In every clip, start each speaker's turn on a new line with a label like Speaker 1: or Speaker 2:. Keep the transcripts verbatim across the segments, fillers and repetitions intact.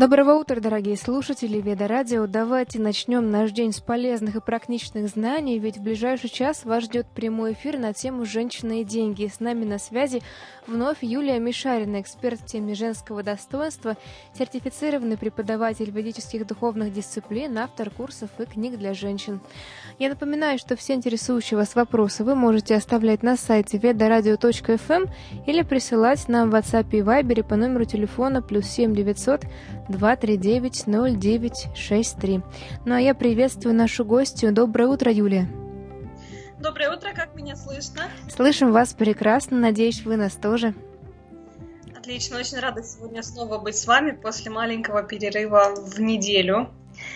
Speaker 1: Доброго утра, дорогие слушатели Веда Радио. Давайте начнем наш день с полезных и практичных знаний, ведь в ближайший час вас ждет прямой эфир на тему «Женщины и деньги». С нами на связи вновь Юлия Мишарина, эксперт в теме женского достоинства, сертифицированный преподаватель ведических духовных дисциплин, автор курсов и книг для женщин. Я напоминаю, что все интересующие вас вопросы вы можете оставлять на сайте ведарадио точка эф эм или присылать нам в WhatsApp и Viber по номеру телефона плюс семь девятьсот два три девять ноль девять шесть три. Ну а я приветствую нашу гостью. Доброе утро, Юлия.
Speaker 2: Доброе утро, как меня слышно?
Speaker 1: Слышим вас прекрасно, надеюсь, вы нас тоже.
Speaker 2: Отлично, очень рада сегодня снова быть с вами после маленького перерыва в неделю.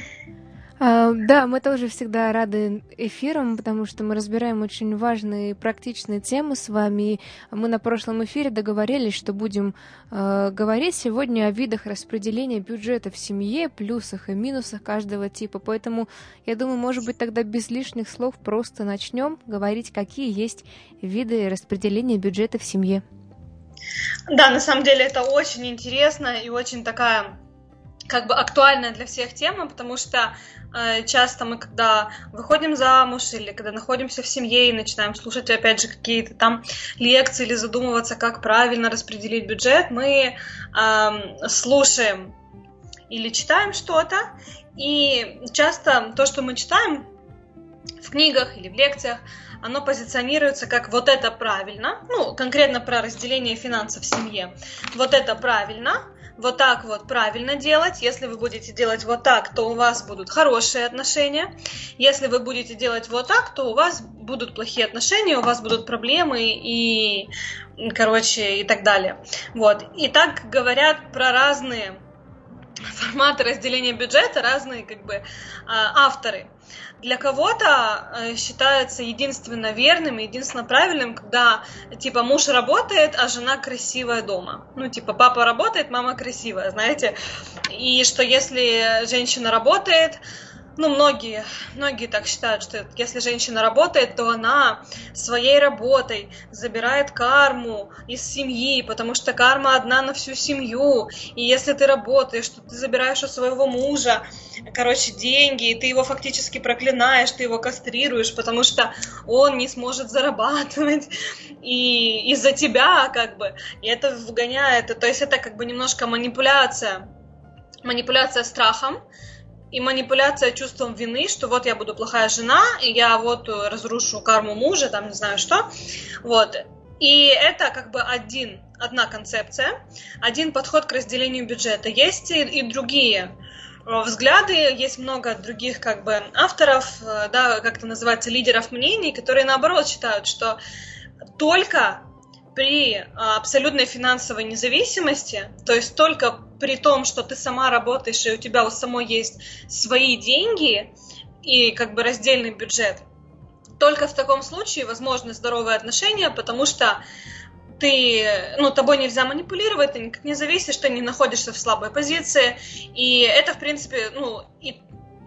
Speaker 1: А, да, мы тоже всегда рады эфирам, потому что мы разбираем очень важные и практичные темы с вами. Мы на прошлом эфире договорились, что будем э, говорить сегодня о видах распределения бюджета в семье, плюсах и минусах каждого типа. Поэтому, я думаю, может быть, тогда без лишних слов просто начнем говорить, какие есть виды распределения бюджета в семье.
Speaker 2: Да, на самом деле это очень интересно и очень такая как бы актуальная для всех тема, потому что э, часто мы, когда выходим замуж или когда находимся в семье и начинаем слушать, опять же, какие-то там лекции или задумываться, как правильно распределить бюджет, мы э, слушаем или читаем что-то, и часто то, что мы читаем в книгах или в лекциях, оно позиционируется как вот это правильно, ну, конкретно про разделение финансов в семье, вот это правильно, вот так вот правильно делать. Если вы будете делать вот так, то у вас будут хорошие отношения. Если вы будете делать вот так, то у вас будут плохие отношения, у вас будут проблемы и, короче, и так далее. Вот. И так говорят про разные форматы разделения бюджета, разные как бы авторы. Для кого-то считается единственно верным и единственно правильным, когда, типа, муж работает, а жена красивая дома. Ну, типа, папа работает, мама красивая, знаете. И что если женщина работает, ну, многие, многие так считают, что если женщина работает, то она своей работой забирает карму из семьи, потому что карма одна на всю семью. И если ты работаешь, то ты забираешь у своего мужа, короче, деньги, и ты его фактически проклинаешь, ты его кастрируешь, потому что он не сможет зарабатывать и из-за тебя, как бы, и это вгоняет, то есть это как бы немножко манипуляция, манипуляция страхом, и манипуляция чувством вины, что вот я буду плохая жена, и я вот разрушу карму мужа, там не знаю что. Вот. И это как бы один, одна концепция, один подход к разделению бюджета. Есть и, и другие взгляды, есть много других как бы авторов, да, как это называется, лидеров мнений, которые наоборот считают, что только при абсолютной финансовой независимости, то есть только при том, что ты сама работаешь и у тебя у самой есть свои деньги и как бы раздельный бюджет, только в таком случае возможны здоровые отношения, потому что ты, ну, тобой нельзя манипулировать, ты никак не зависишь, ты не находишься в слабой позиции, и это, в принципе, ну, и,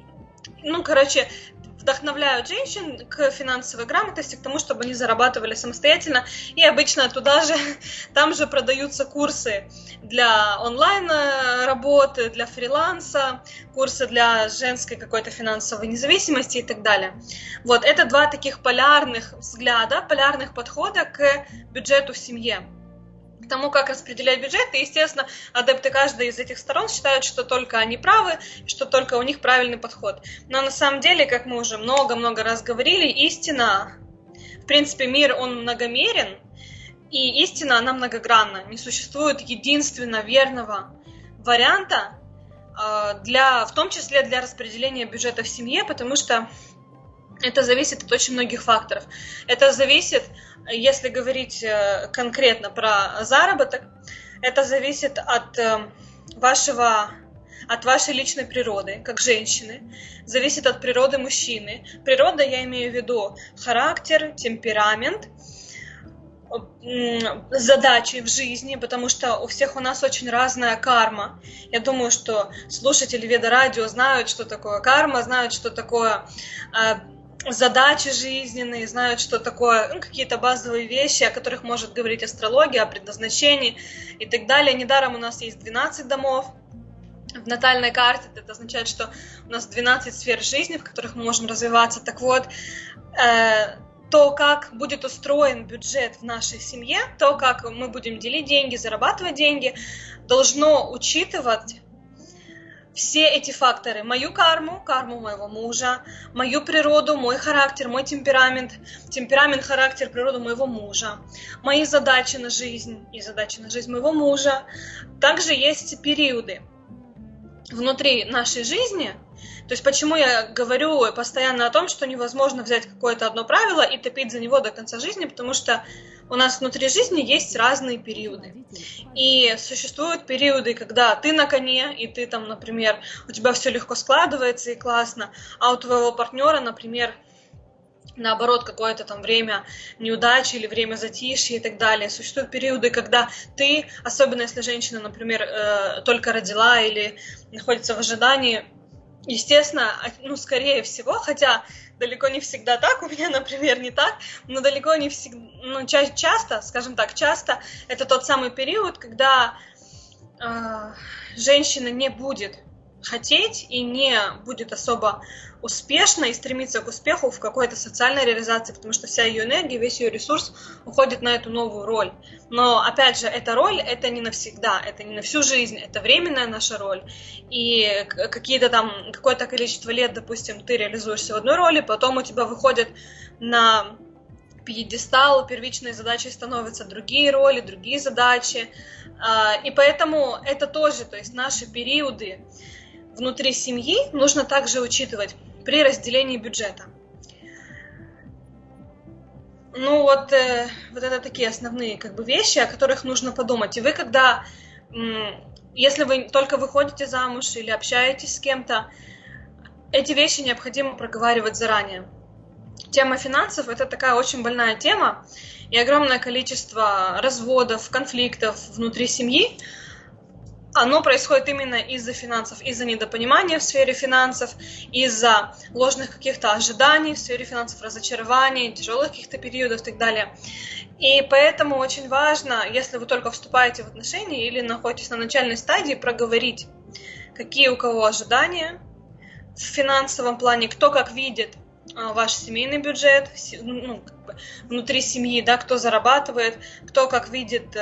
Speaker 2: ну, короче, вдохновляют женщин к финансовой грамотности, к тому, чтобы они зарабатывали самостоятельно. И обычно туда же, там же продаются курсы для онлайн-работы, для фриланса, курсы для женской какой-то финансовой независимости и так далее. Вот, это два таких полярных взгляда, полярных подхода к бюджету в семье. К тому, как распределять бюджет, и, естественно, адепты каждой из этих сторон считают, что только они правы, что только у них правильный подход. Но на самом деле, как мы уже много-много раз говорили, истина, в принципе, мир, он многомерен, и истина, она многогранна. Не существует единственно верного варианта, для, в том числе для распределения бюджета в семье, потому что это зависит от очень многих факторов. Это зависит, если говорить конкретно про заработок, это зависит от вашего, от вашей личной природы, как женщины, зависит от природы мужчины. Природа, я имею в виду характер, темперамент, задачи в жизни, потому что у всех у нас очень разная карма. Я думаю, что слушатели Веда Радио знают, что такое карма, знают, что такое задачи жизненные, знают, что такое, ну, какие-то базовые вещи, о которых может говорить астрология, о предназначении и так далее. Недаром у нас есть двенадцать домов, в натальной карте это означает, что у нас двенадцать сфер жизни, в которых мы можем развиваться. Так вот, э, то, как будет устроен бюджет в нашей семье, то, как мы будем делить деньги, зарабатывать деньги, должно учитывать все эти факторы. Мою карму, карму моего мужа, мою природу, мой характер, мой темперамент, темперамент, характер, природу моего мужа, мои задачи на жизнь и задачи на жизнь моего мужа. Также есть периоды внутри нашей жизни. То есть почему я говорю постоянно о том, что невозможно взять какое-то одно правило и топить за него до конца жизни, потому что у нас внутри жизни есть разные периоды. И существуют периоды, когда ты на коне, и ты там, например, у тебя все легко складывается и классно, а у твоего партнера, например, наоборот, какое-то там время неудачи или время затишья и так далее. Существуют периоды, когда ты, особенно если женщина, например, только родила или находится в ожидании, естественно, ну, скорее всего, хотя далеко не всегда так, у меня, например, не так, но далеко не всегда, ну, ча- часто, скажем так, часто это тот самый период, когда э, женщина не будет хотеть и не будет особо успешно и стремиться к успеху в какой-то социальной реализации, потому что вся ее энергия, весь ее ресурс уходит на эту новую роль. Но, опять же, эта роль, это не навсегда, это не на всю жизнь, это временная наша роль. И какие-то там, какое-то количество лет, допустим, ты реализуешься в одной роли, потом у тебя выходят на пьедестал, первичной задачей становятся другие роли, другие задачи. И поэтому это тоже, то есть наши периоды внутри семьи нужно также учитывать при разделении бюджета. Ну вот, э, вот это такие основные как бы вещи, о которых нужно подумать. И вы, когда, м, если вы только выходите замуж или общаетесь с кем-то, эти вещи необходимо проговаривать заранее. Тема финансов – это такая очень больная тема, и огромное количество разводов, конфликтов внутри семьи, оно происходит именно из-за финансов, из-за недопонимания в сфере финансов, из-за ложных каких-то ожиданий в сфере финансов, разочарований, тяжелых каких-то периодов и так далее. И поэтому очень важно, если вы только вступаете в отношения или находитесь на начальной стадии, проговорить, какие у кого ожидания в финансовом плане, кто как видит ваш семейный бюджет, ну, как бы внутри семьи, да, кто зарабатывает, кто как видит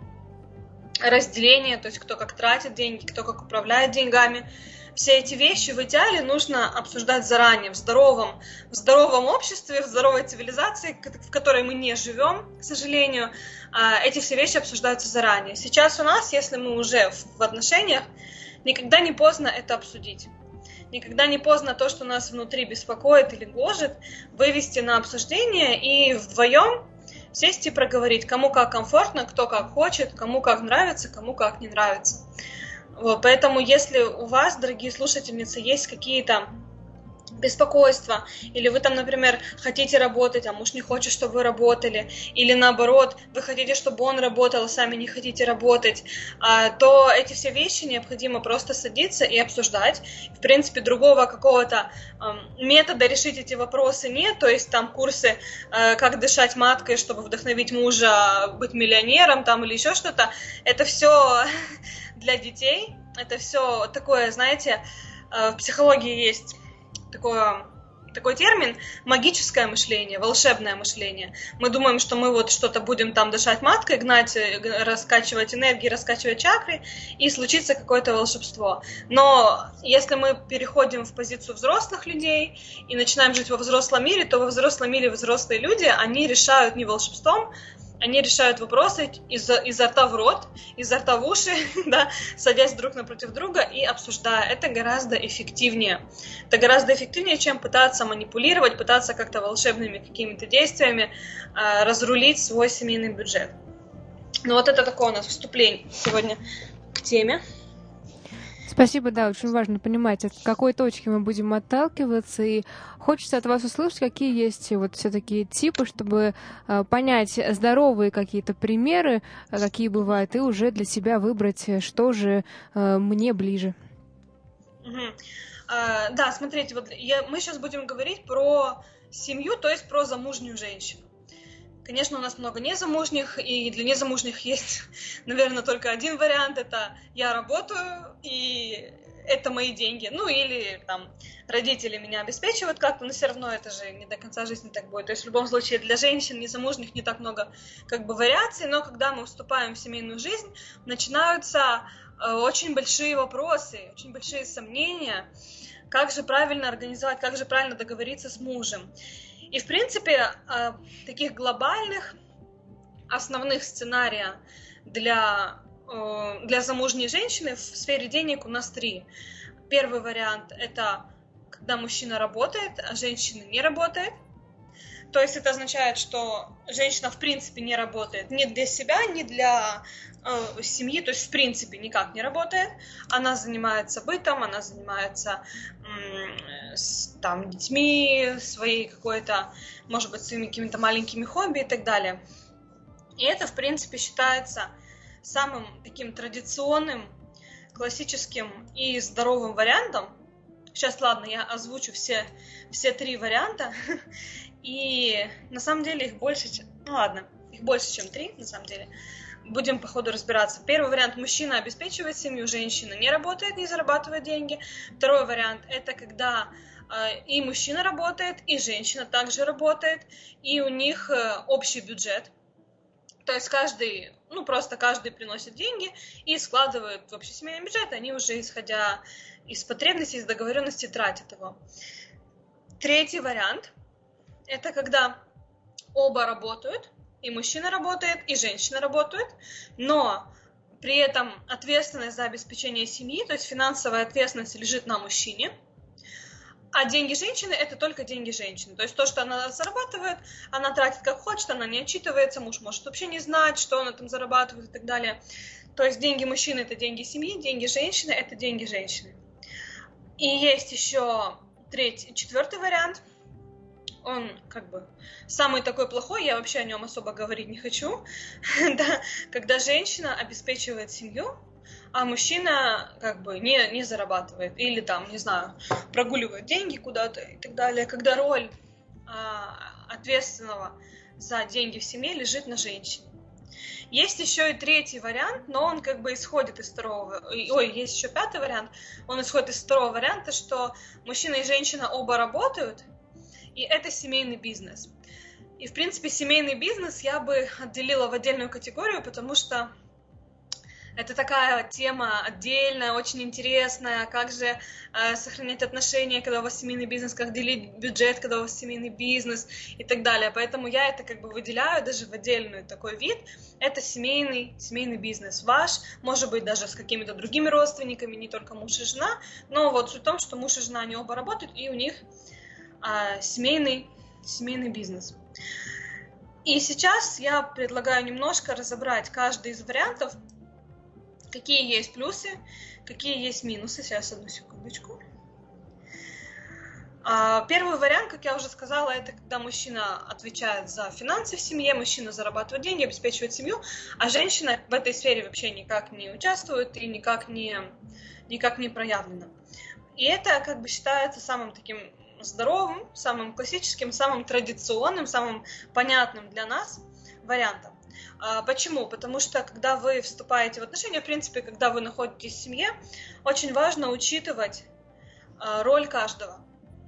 Speaker 2: разделение, то есть кто как тратит деньги, кто как управляет деньгами. Все эти вещи в идеале нужно обсуждать заранее, в здоровом, в здоровом обществе, в здоровой цивилизации, в которой мы не живем, к сожалению. Эти все вещи обсуждаются заранее. Сейчас у нас, если мы уже в отношениях, никогда не поздно это обсудить. Никогда не поздно то, что нас внутри беспокоит или гложет, вывести на обсуждение и вдвоем сесть и проговорить, кому как комфортно, кто как хочет, кому как нравится, кому как не нравится. Вот, поэтому, если у вас, дорогие слушательницы, есть какие-то беспокойства, или вы там, например, хотите работать, а муж не хочет, чтобы вы работали, или наоборот, вы хотите, чтобы он работал, а сами не хотите работать, то эти все вещи необходимо просто садиться и обсуждать. В принципе, другого какого-то метода решить эти вопросы нет, то есть там курсы, как дышать маткой, чтобы вдохновить мужа быть миллионером там, или еще что-то, это все для детей, это все такое, знаете, в психологии есть Такое, такой термин магическое мышление, волшебное мышление. Мы думаем, что мы вот что-то будем там дышать маткой, гнать, раскачивать энергии, раскачивать чакры, и случится какое-то волшебство. Но если мы переходим в позицию взрослых людей и начинаем жить во взрослом мире, то во взрослом мире взрослые люди, они решают не волшебством, они решают вопросы изо, изо рта в рот, изо рта в уши, да, садясь друг напротив друга и обсуждая. Это гораздо эффективнее. Это гораздо эффективнее, чем пытаться манипулировать, пытаться как-то волшебными какими-то действиями э, разрулить свой семейный бюджет. Ну вот это такое у нас вступление сегодня к теме.
Speaker 1: Спасибо, да, очень важно понимать, от какой точки мы будем отталкиваться, и хочется от вас услышать, какие есть вот все-таки типы, чтобы э, понять здоровые какие-то примеры, какие бывают, и уже для себя выбрать, что же э, мне ближе.
Speaker 2: Угу. А, да, смотрите, вот я, мы сейчас будем говорить про семью, то есть про замужнюю женщину. Конечно, у нас много незамужних, и для незамужних есть, наверное, только один вариант. Это я работаю, и это мои деньги. Ну, или там родители меня обеспечивают как-то, но все равно это же не до конца жизни так будет. То есть в любом случае для женщин незамужних не так много как бы вариаций, но когда мы вступаем в семейную жизнь, начинаются э, очень большие вопросы, очень большие сомнения, как же правильно организовать, как же правильно договориться с мужем. И в принципе э, таких глобальных основных сценариев для для замужней женщины в сфере денег у нас три. Первый вариант – это когда мужчина работает, а женщина не работает. То есть это означает, что женщина в принципе не работает ни для себя, ни для э, семьи, то есть в принципе никак не работает. Она занимается бытом, она занимается э, с, там, детьми, своей какой-то, может быть, своими какими-то маленькими хобби и так далее. И это в принципе считается самым таким традиционным, классическим и здоровым вариантом. Сейчас, ладно, я озвучу все, все три варианта. И на самом деле их больше, чем... Ну ладно, их больше, чем три, на самом деле. Будем по ходу разбираться. Первый вариант – мужчина обеспечивает семью, женщина не работает, не зарабатывает деньги. Второй вариант – это когда э, и мужчина работает, и женщина также работает, и у них э, общий бюджет. То есть каждый, ну просто каждый приносит деньги и складывает в общесемейный бюджет, они уже исходя из потребностей, из договоренности тратят его. Третий вариант – это когда оба работают, и мужчина работает, и женщина работает, но при этом ответственность за обеспечение семьи, то есть финансовая ответственность лежит на мужчине, а деньги женщины – это только деньги женщины. То есть то, что она зарабатывает, она тратит как хочет, она не отчитывается, муж может вообще не знать, что она там зарабатывает и так далее. То есть деньги мужчины – это деньги семьи, деньги женщины – это деньги женщины. И есть еще третий, четвертый вариант. Он как бы самый такой плохой, я вообще о нем особо говорить не хочу. Да, когда женщина обеспечивает семью, а мужчина как бы не, не зарабатывает или там, не знаю, прогуливает деньги куда-то и так далее, когда роль а, ответственного за деньги в семье лежит на женщине. Есть еще и третий вариант, но он как бы исходит из второго, ой, есть еще пятый вариант, он исходит из второго варианта, что мужчина и женщина оба работают, и это семейный бизнес. И в принципе семейный бизнес я бы отделила в отдельную категорию, потому что это такая тема отдельная, очень интересная, как же э, сохранять отношения, когда у вас семейный бизнес, как делить бюджет, когда у вас семейный бизнес и так далее. Поэтому я это как бы выделяю даже в отдельный такой вид. Это семейный, семейный бизнес ваш, может быть даже с какими-то другими родственниками, не только муж и жена. Но вот суть в том, что муж и жена, они оба работают, и у них э, семейный, семейный бизнес. И сейчас я предлагаю немножко разобрать каждый из вариантов, какие есть плюсы, какие есть минусы. Сейчас, одну секундочку. Первый вариант, как я уже сказала, это когда мужчина отвечает за финансы в семье, мужчина зарабатывает деньги, обеспечивает семью, а женщина в этой сфере вообще никак не участвует и никак не, никак не проявлена. И это как бы считается самым таким здоровым, самым классическим, самым традиционным, самым понятным для нас вариантом. Почему? Потому что, когда вы вступаете в отношения, в принципе, когда вы находитесь в семье, очень важно учитывать роль каждого.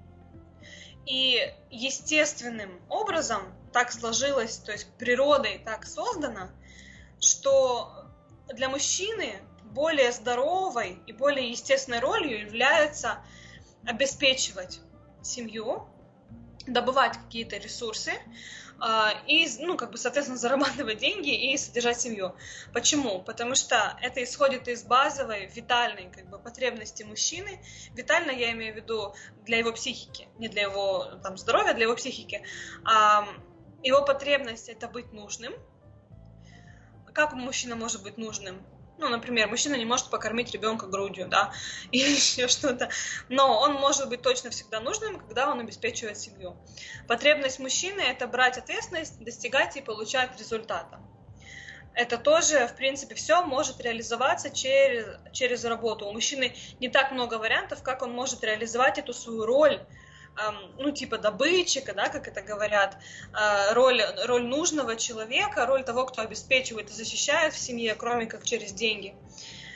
Speaker 2: И естественным образом так сложилось, то есть природой так создано, что для мужчины более здоровой и более естественной ролью является обеспечивать семью, добывать какие-то ресурсы, и, ну, как бы, соответственно, зарабатывать деньги и содержать семью. Почему? Потому что это исходит из базовой, витальной, как бы, потребности мужчины. Витально я имею в виду для его психики, не для его там, здоровья, для его психики. Его потребность – это быть нужным. Как мужчина может быть нужным? Ну, например, мужчина не может покормить ребенка грудью, да, или еще что-то, но он может быть точно всегда нужным, когда он обеспечивает семью. Потребность мужчины – это брать ответственность, достигать и получать результаты. Это тоже, в принципе, все может реализоваться через, через работу. У мужчины не так много вариантов, как он может реализовать эту свою роль, ну, типа добытчика, да, как это говорят, роль, роль нужного человека, роль того, кто обеспечивает и защищает в семье, кроме как через деньги.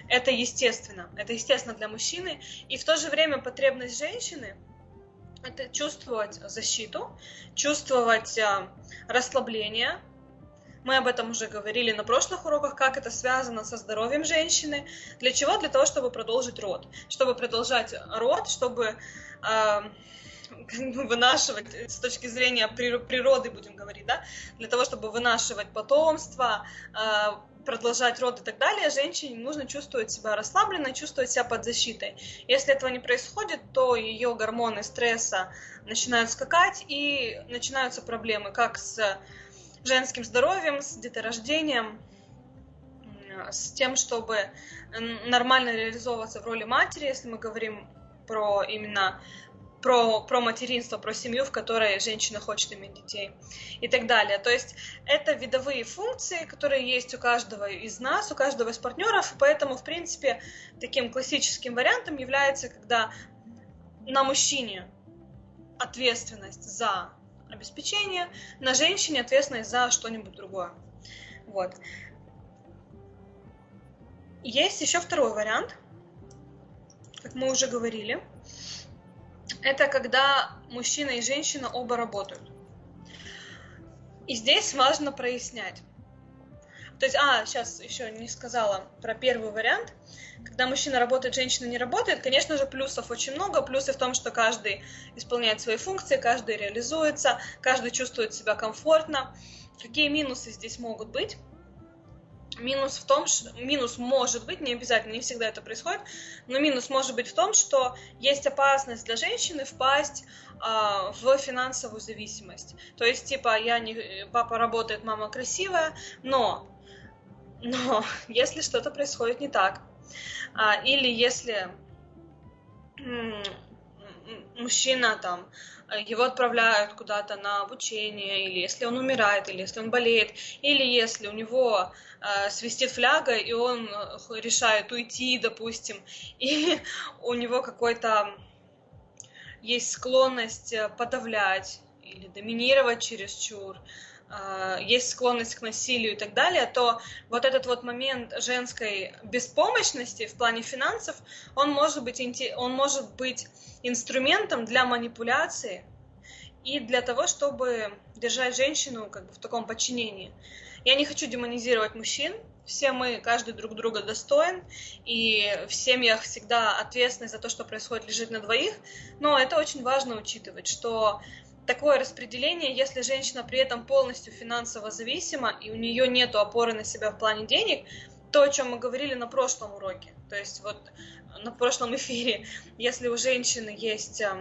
Speaker 2: Это естественно, это естественно для мужчины, и в то же время потребность женщины – это чувствовать защиту, чувствовать э, расслабление. Мы об этом уже говорили на прошлых уроках, как это связано со здоровьем женщины. Для чего? Для того, чтобы продолжить род. Чтобы продолжать род, чтобы э, вынашивать, с точки зрения природы, будем говорить, да, для того, чтобы вынашивать потомство, э, продолжать род и так далее, женщине нужно чувствовать себя расслабленной, чувствовать себя под защитой. Если этого не происходит, то ее гормоны стресса начинают скакать, и начинаются проблемы как с женским здоровьем, с деторождением, с тем, чтобы нормально реализовываться в роли матери, если мы говорим про именно про, про материнство, про семью, в которой женщина хочет иметь детей и так далее. То есть это видовые функции, которые есть у каждого из нас, у каждого из партнеров, и поэтому, в принципе, таким классическим вариантом является, когда на мужчине ответственность за обеспечение, на женщине ответственность за что-нибудь другое. Вот. Есть еще второй вариант, как мы уже говорили. Это когда мужчина и женщина оба работают. И здесь важно прояснять. То есть, а, сейчас еще не сказала про первый вариант. Когда мужчина работает, женщина не работает, конечно же, плюсов очень много. Плюсы в том, что каждый исполняет свои функции, каждый реализуется, каждый чувствует себя комфортно. Какие минусы здесь могут быть? Минус в том, что минус может быть, не обязательно, не всегда это происходит, но минус может быть в том, что есть опасность для женщины впасть а, в финансовую зависимость. То есть, типа, я не, папа работает, мама красивая, но, но если что-то происходит не так, а, или если м- мужчина там, его отправляют куда-то на обучение, или если он умирает, или если он болеет, или если у него э, свистит фляга, и он решает уйти, допустим, или у него какой-то есть склонность подавлять или доминировать чересчур, э, есть склонность к насилию и так далее, то вот этот вот момент женской беспомощности в плане финансов, он может быть, он может быть инструментом для манипуляции и для того, чтобы держать женщину как бы в таком подчинении. Я не хочу демонизировать мужчин, все мы, каждый друг друга достоин, и в семьях всегда ответственность за то, что происходит, лежит на двоих, но это очень важно учитывать, что такое распределение, если женщина при этом полностью финансово зависима, и у нее нет опоры на себя в плане денег, то, о чем мы говорили на прошлом уроке, то есть вот на прошлом эфире, если у женщины есть э,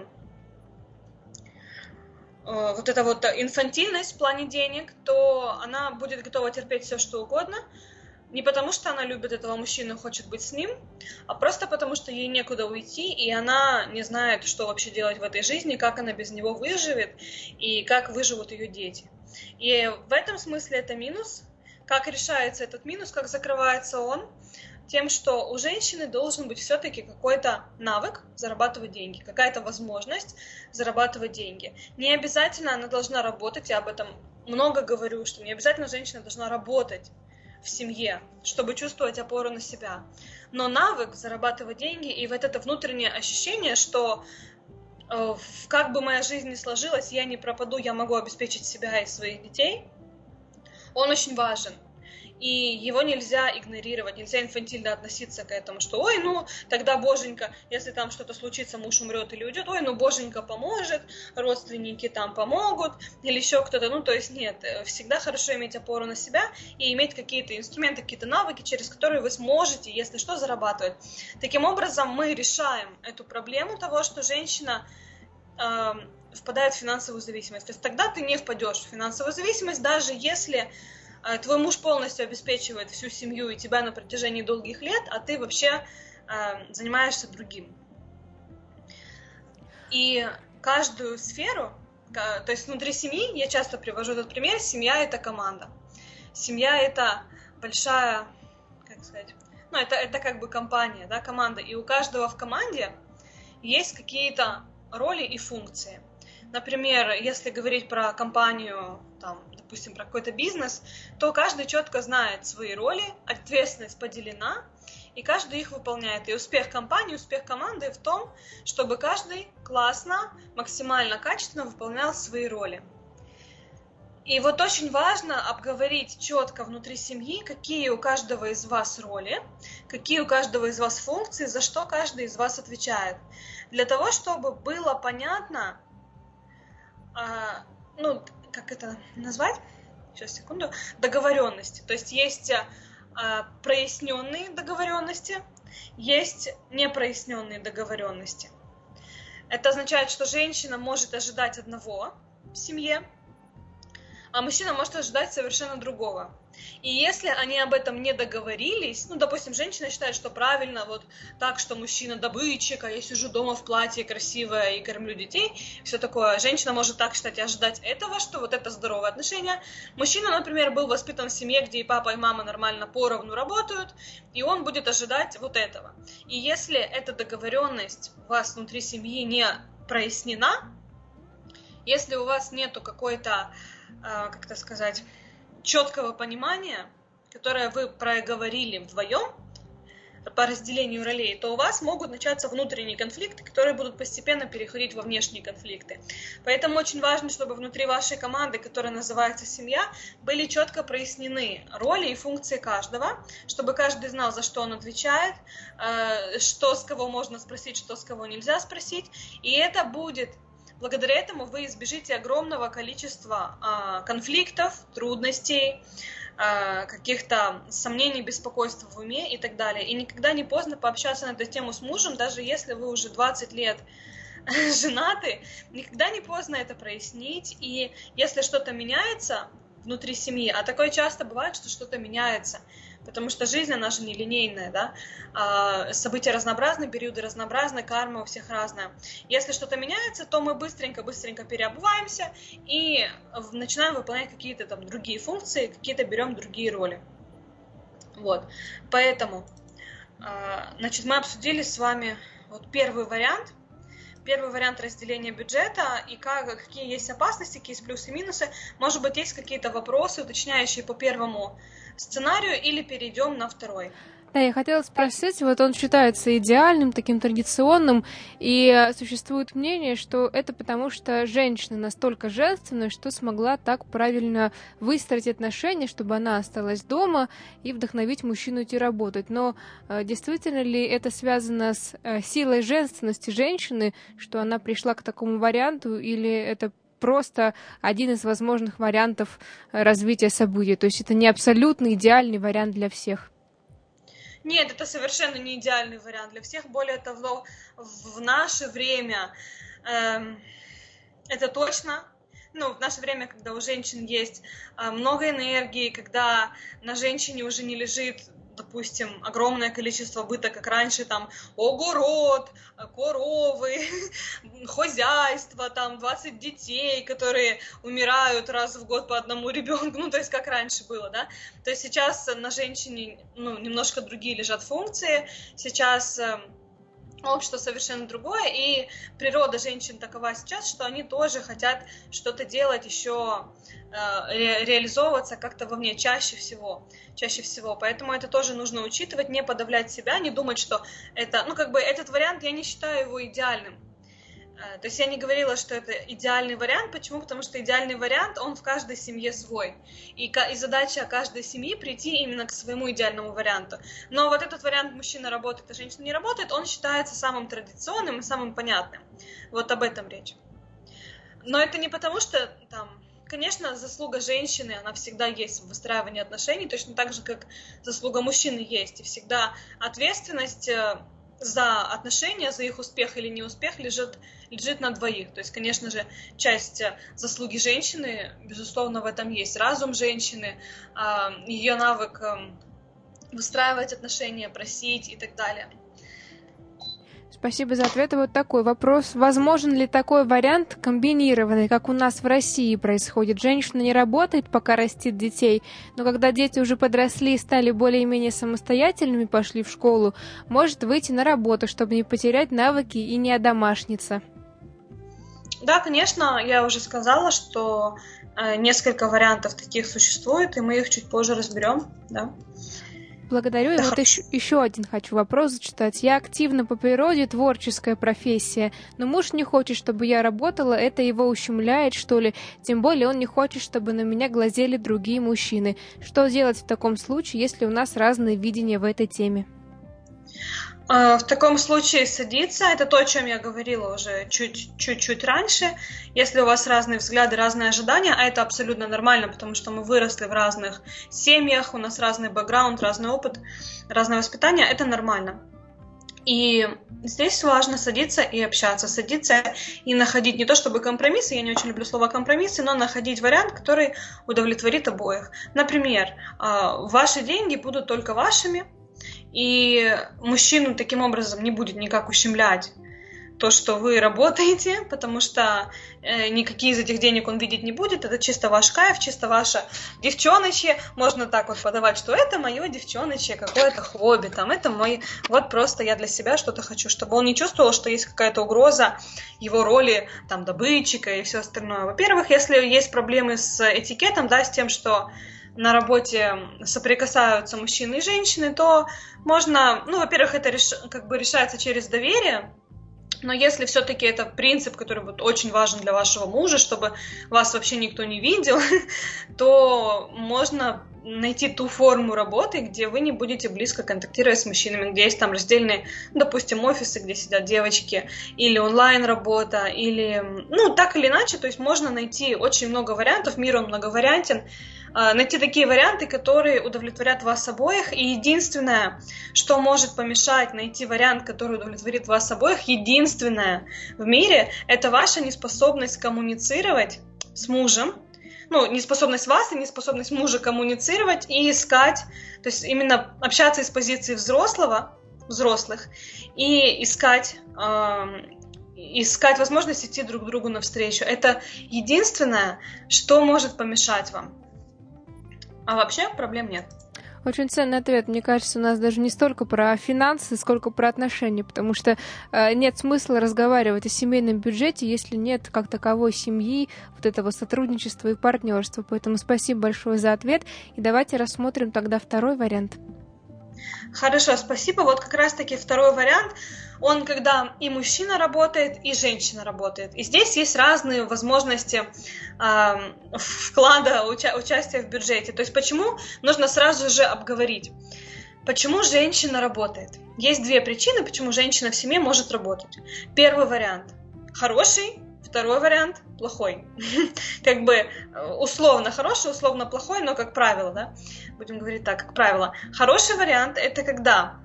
Speaker 2: э, вот эта вот инфантильность в плане денег, то она будет готова терпеть все, что угодно, не потому что она любит этого мужчину и хочет быть с ним, а просто потому что ей некуда уйти, и она не знает, что вообще делать в этой жизни, как она без него выживет, и как выживут ее дети. И в этом смысле это минус. Как решается этот минус, как закрывается он? Тем, что у женщины должен быть все-таки какой-то навык зарабатывать деньги, какая-то возможность зарабатывать деньги. Не обязательно она должна работать, я об этом много говорю, что не обязательно женщина должна работать в семье, чтобы чувствовать опору на себя. Но навык зарабатывать деньги и вот это внутреннее ощущение, что э, как бы моя жизнь ни сложилась, я не пропаду, я могу обеспечить себя и своих детей, он очень важен. И его нельзя игнорировать, нельзя инфантильно относиться к этому, что ой, ну, тогда боженька, если там что-то случится, муж умрет или уйдет, ой, ну, боженька поможет, родственники там помогут, или еще кто-то, ну, то есть нет, всегда хорошо иметь опору на себя и иметь какие-то инструменты, какие-то навыки, через которые вы сможете, если что, зарабатывать. Таким образом, мы решаем эту проблему того, что женщина э, впадает в финансовую зависимость. То есть тогда ты не впадешь в финансовую зависимость, даже если твой муж полностью обеспечивает всю семью и тебя на протяжении долгих лет, а ты вообще э, занимаешься другим. И каждую сферу, то есть внутри семьи, я часто привожу этот пример, семья – это команда. Семья – это большая, как сказать, ну, это, это как бы компания, да, команда. И у каждого в команде есть какие-то роли и функции. Например, если говорить про компанию, там, допустим, про какой-то бизнес, то каждый четко знает свои роли, ответственность поделена, и каждый их выполняет. И успех компании, успех команды в том, чтобы каждый классно, максимально качественно выполнял свои роли. И вот очень важно обговорить четко внутри семьи, какие у каждого из вас роли, какие у каждого из вас функции, за что каждый из вас отвечает. Для того, чтобы было понятно, а, ну, как это назвать? Сейчас, секунду. Договоренности. То есть есть а, проясненные договоренности, есть непроясненные договоренности. Это означает, что женщина может ожидать одного в семье, а мужчина может ожидать совершенно другого. И если они об этом не договорились, ну, допустим, женщина считает, что правильно вот так, что мужчина добытчик, а я сижу дома в платье красивая и кормлю детей, все такое. Женщина может так считать и ожидать этого, что вот это здоровые отношения. Мужчина, например, был воспитан в семье, где и папа, и мама нормально поровну работают, и он будет ожидать вот этого. И если эта договоренность у вас внутри семьи не прояснена, если у вас нету какой-то, как это сказать, четкого понимания, которое вы проговорили вдвоем по разделению ролей, то у вас могут начаться внутренние конфликты, которые будут постепенно переходить во внешние конфликты. Поэтому очень важно, чтобы внутри вашей команды, которая называется семья, были четко прояснены роли и функции каждого, чтобы каждый знал, за что он отвечает, что с кого можно спросить, что с кого нельзя спросить. И это будет... Благодаря этому вы избежите огромного количества а, конфликтов, трудностей, а, каких-то сомнений, беспокойств в уме и так далее. И никогда не поздно пообщаться на эту тему с мужем, даже если вы уже двадцать лет женаты, никогда не поздно это прояснить. И если что-то меняется внутри семьи, а такое часто бывает, что что-то меняется, потому что жизнь, она же не линейная, да, а, события разнообразны, периоды разнообразны, карма у всех разная. Если что-то меняется, то мы быстренько-быстренько переобуваемся и начинаем выполнять какие-то там другие функции, какие-то берем другие роли. Вот, поэтому, а, значит, мы обсудили с вами вот первый вариант, Первый вариант разделения бюджета и как, какие есть опасности, какие есть плюсы и минусы. Может быть, есть какие-то вопросы, уточняющие по первому сценарию, или перейдем на второй.
Speaker 1: Да, я хотела спросить, вот он считается идеальным, таким традиционным, и существует мнение, что это потому, что женщина настолько женственная, что смогла так правильно выстроить отношения, чтобы она осталась дома и вдохновить мужчину идти работать. Но э, действительно ли это связано с э, силой женственности женщины, что она пришла к такому варианту, или это просто один из возможных вариантов развития событий? То есть это не абсолютно идеальный вариант для всех?
Speaker 2: Нет, это совершенно не идеальный вариант для всех. Более того, в наше время э, это точно. Ну, в наше время, когда у женщин есть э, много энергии, когда на женщине уже не лежит, допустим, огромное количество быта, как раньше, там, огород, коровы, хозяйство, там, двадцать детей, которые умирают раз в год по одному ребенку, ну, то есть, как раньше было, да, то есть сейчас на женщине, ну, немножко другие лежат функции, сейчас общество совершенно другое, и природа женщин такова сейчас, что они тоже хотят что-то делать еще, ре, реализовываться как-то вовне, чаще всего, чаще всего, поэтому это тоже нужно учитывать, не подавлять себя, не думать, что это, ну, как бы, этот вариант, я не считаю его идеальным. То есть я не говорила, что это идеальный вариант. Почему? Потому что идеальный вариант, он в каждой семье свой. И, и задача каждой семьи прийти именно к своему идеальному варианту. Но вот этот вариант мужчина работает, а женщина не работает, он считается самым традиционным и самым понятным. Вот об этом речь. Но это не потому, что там... Конечно, заслуга женщины, она всегда есть в выстраивании отношений, точно так же, как заслуга мужчины есть. И всегда ответственность за отношения, за их успех или неуспех лежит, лежит на двоих. То есть, конечно же, часть заслуги женщины, безусловно, в этом есть. Разум женщины, ее навык выстраивать отношения, просить и так далее.
Speaker 1: Спасибо за ответ. Вот такой вопрос. Возможен ли такой вариант комбинированный, как у нас в России происходит? Женщина не работает, пока растит детей, но когда дети уже подросли и стали более-менее самостоятельными, пошли в школу, может выйти на работу, чтобы не потерять навыки и не одомашниться?
Speaker 2: Да, конечно, я уже сказала, что э, несколько вариантов таких существует, и мы их чуть позже разберем, да.
Speaker 1: Благодарю. И
Speaker 2: Да.
Speaker 1: вот еще, еще один хочу вопрос зачитать. Я активна по природе, творческая профессия, но муж не хочет, чтобы я работала, это его ущемляет, что ли? Тем более он не хочет, чтобы на меня глазели другие мужчины. Что делать в таком случае, если у нас разные видения в этой теме?
Speaker 2: В таком случае садиться, это то, о чем я говорила уже чуть-чуть раньше. Если у вас разные взгляды, разные ожидания, а это абсолютно нормально, потому что мы выросли в разных семьях, у нас разный бэкграунд, разный опыт, разное воспитание, это нормально. И здесь важно садиться и общаться, садиться и находить не то чтобы компромиссы, я не очень люблю слово компромиссы, но находить вариант, который удовлетворит обоих. Например, ваши деньги будут только вашими, и мужчину таким образом не будет никак ущемлять то, что вы работаете, потому что э, никакие из этих денег он видеть не будет, это чисто ваш кайф, чисто ваше девчоночье, можно так вот подавать, что это мое девчоночье, какое-то хобби, там, это мой, вот просто я для себя что-то хочу, чтобы он не чувствовал, что есть какая-то угроза его роли, там, добытчика и все остальное. Во-первых, если есть проблемы с этикетом, да, с тем, что на работе соприкасаются мужчины и женщины, то можно, ну, во-первых, это реш... как бы решается через доверие, но если все-таки это принцип, который будет очень важен для вашего мужа, чтобы вас вообще никто не видел, то можно найти ту форму работы, где вы не будете близко контактировать с мужчинами, где есть там раздельные, допустим, офисы, где сидят девочки, или онлайн-работа, или, ну, так или иначе, то есть можно найти очень много вариантов, мир он многовариантен, найти такие варианты, которые удовлетворят вас обоих, и единственное, что может помешать найти вариант, который удовлетворит вас обоих, единственное в мире, это ваша неспособность коммуницировать с мужем, ну, неспособность вас и неспособность мужа коммуницировать и искать, то есть именно общаться из позиции взрослого, взрослых, и искать, э, искать возможность идти друг другу навстречу. Это единственное, что может помешать вам. А вообще проблем нет.
Speaker 1: Очень ценный ответ. Мне кажется, у нас даже не столько про финансы, сколько про отношения, потому что э, нет смысла разговаривать о семейном бюджете, если нет как таковой семьи, вот этого сотрудничества и партнерства. Поэтому спасибо большое за ответ. И давайте рассмотрим тогда второй вариант.
Speaker 2: Хорошо, спасибо. Вот как раз-таки второй вариант, он когда и мужчина работает, и женщина работает. И здесь есть разные возможности э, вклада, уча- участия в бюджете. То есть почему нужно сразу же обговорить, почему женщина работает. Есть две причины, почему женщина в семье может работать. Первый вариант – хороший, второй вариант – плохой. Как бы условно хороший, условно плохой, но как правило, да, будем говорить так, как правило. Хороший вариант – это когда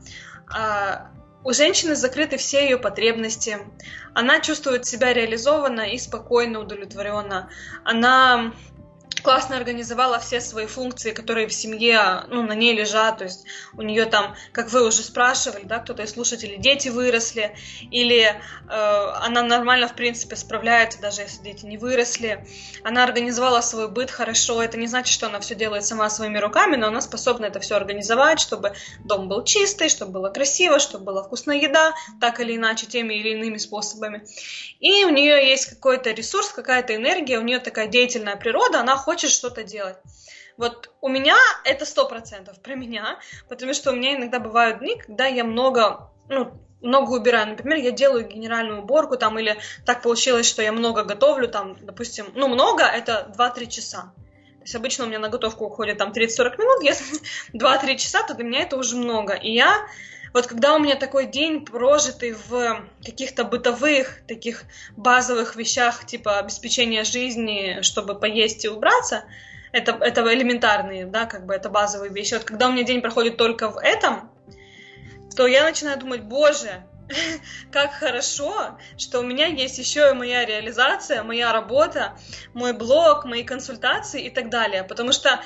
Speaker 2: а, у женщины закрыты все ее потребности, она чувствует себя реализованно и спокойно, удовлетворенно, она классно организовала все свои функции, которые в семье, ну, на ней лежат, то есть у нее там, как вы уже спрашивали, да, кто-то из слушателей, дети выросли, или э, она нормально, в принципе, справляется, даже если дети не выросли, она организовала свой быт хорошо, это не значит, что она все делает сама своими руками, но она способна это все организовать, чтобы дом был чистый, чтобы было красиво, чтобы была вкусная еда, так или иначе, теми или иными способами. И у нее есть какой-то ресурс, какая-то энергия, у нее такая деятельная природа, она хочет что-то делать. Вот у меня это сто процентов про меня, потому что у меня иногда бывают дни, когда я много, ну, много убираю. Например, я делаю генеральную уборку, там, или так получилось, что я много готовлю, там, допустим, ну, много, это два-три часа. То есть обычно у меня на готовку уходит там тридцать-сорок минут, если два-три часа, то для меня это уже много. И я, вот когда у меня такой день прожитый в каких-то бытовых, таких базовых вещах, типа обеспечения жизни, чтобы поесть и убраться, это, это элементарные, да, как бы это базовые вещи. Вот когда у меня день проходит только в этом, то я начинаю думать, боже, как хорошо, что у меня есть еще и моя реализация, моя работа, мой блог, мои консультации и так далее. Потому что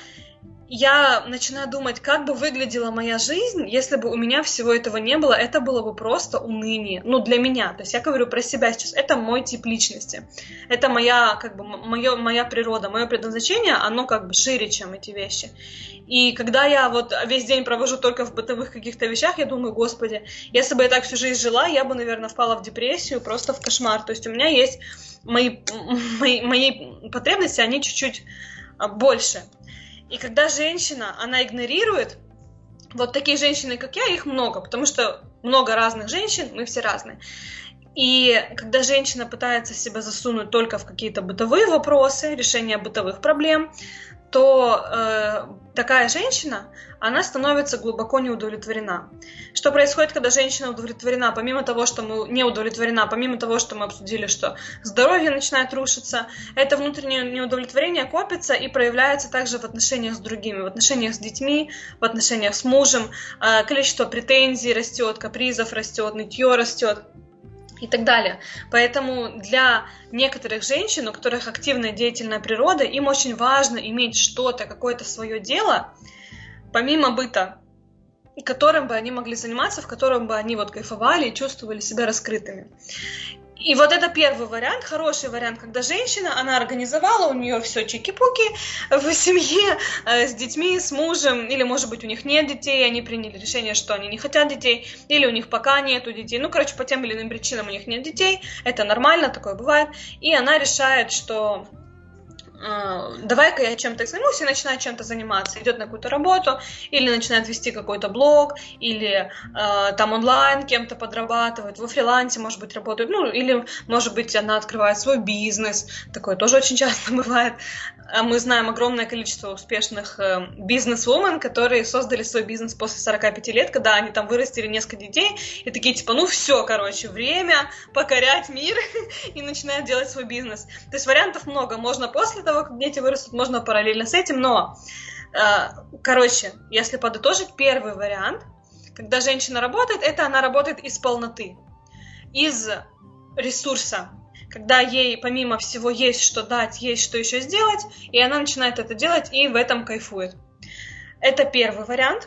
Speaker 2: я начинаю думать, как бы выглядела моя жизнь, если бы у меня всего этого не было, это было бы просто уныние. Ну, для меня. То есть я говорю про себя сейчас. Это мой тип личности. Это моя, как бы, моё, моя природа, мое предназначение, оно как бы шире, чем эти вещи. И когда я вот весь день провожу только в бытовых каких-то вещах, я думаю, господи, если бы я так всю жизнь жила, я бы, наверное, впала в депрессию, просто в кошмар. То есть у меня есть мои, мои, мои потребности, они чуть-чуть больше. И когда женщина, она игнорирует Вот такие женщины, как я, их много, потому что много разных женщин, мы все разные. И когда женщина пытается себя засунуть только в какие-то бытовые вопросы, решение бытовых проблем, то э, такая женщина, она становится глубоко неудовлетворена. Что происходит, когда женщина удовлетворена? Помимо того, что мы не удовлетворена, помимо того, что мы обсудили, что здоровье начинает рушиться, это внутреннее неудовлетворение копится и проявляется также в отношениях с другими, в отношениях с детьми, в отношениях с мужем. Э, количество претензий растет, капризов растет, нытье растет. И так далее. Поэтому для некоторых женщин, у которых активная деятельная природа, им очень важно иметь что-то, какое-то свое дело, помимо быта, которым бы они могли заниматься, в котором бы они вот кайфовали и чувствовали себя раскрытыми. И вот это первый вариант, хороший вариант, когда женщина, она организовала, у нее все чики-пуки в семье, э, с детьми, с мужем, или, может быть, у них нет детей, они приняли решение, что они не хотят детей, или у них пока нету детей, ну, короче, по тем или иным причинам у них нет детей, это нормально, такое бывает, и она решает, что давай-ка я чем-то займусь, и начинает чем-то заниматься, идет на какую-то работу, или начинает вести какой-то блог, или э, там онлайн кем-то подрабатывает, во фрилансе, может быть, работает, ну, или, может быть, она открывает свой бизнес, такое тоже очень часто бывает. Мы знаем огромное количество успешных э, бизнес-вумен, которые создали свой бизнес после сорока пяти лет, когда они там вырастили несколько детей, и такие, типа, ну, все, короче, время покорять мир, и начинают делать свой бизнес. То есть вариантов много, можно после того, как дети вырастут, можно параллельно с этим, но, э, короче, если подытожить, первый вариант, когда женщина работает, это она работает из полноты, из ресурса, когда ей помимо всего есть что дать, есть что еще сделать, и она начинает это делать и в этом кайфует. Это первый вариант,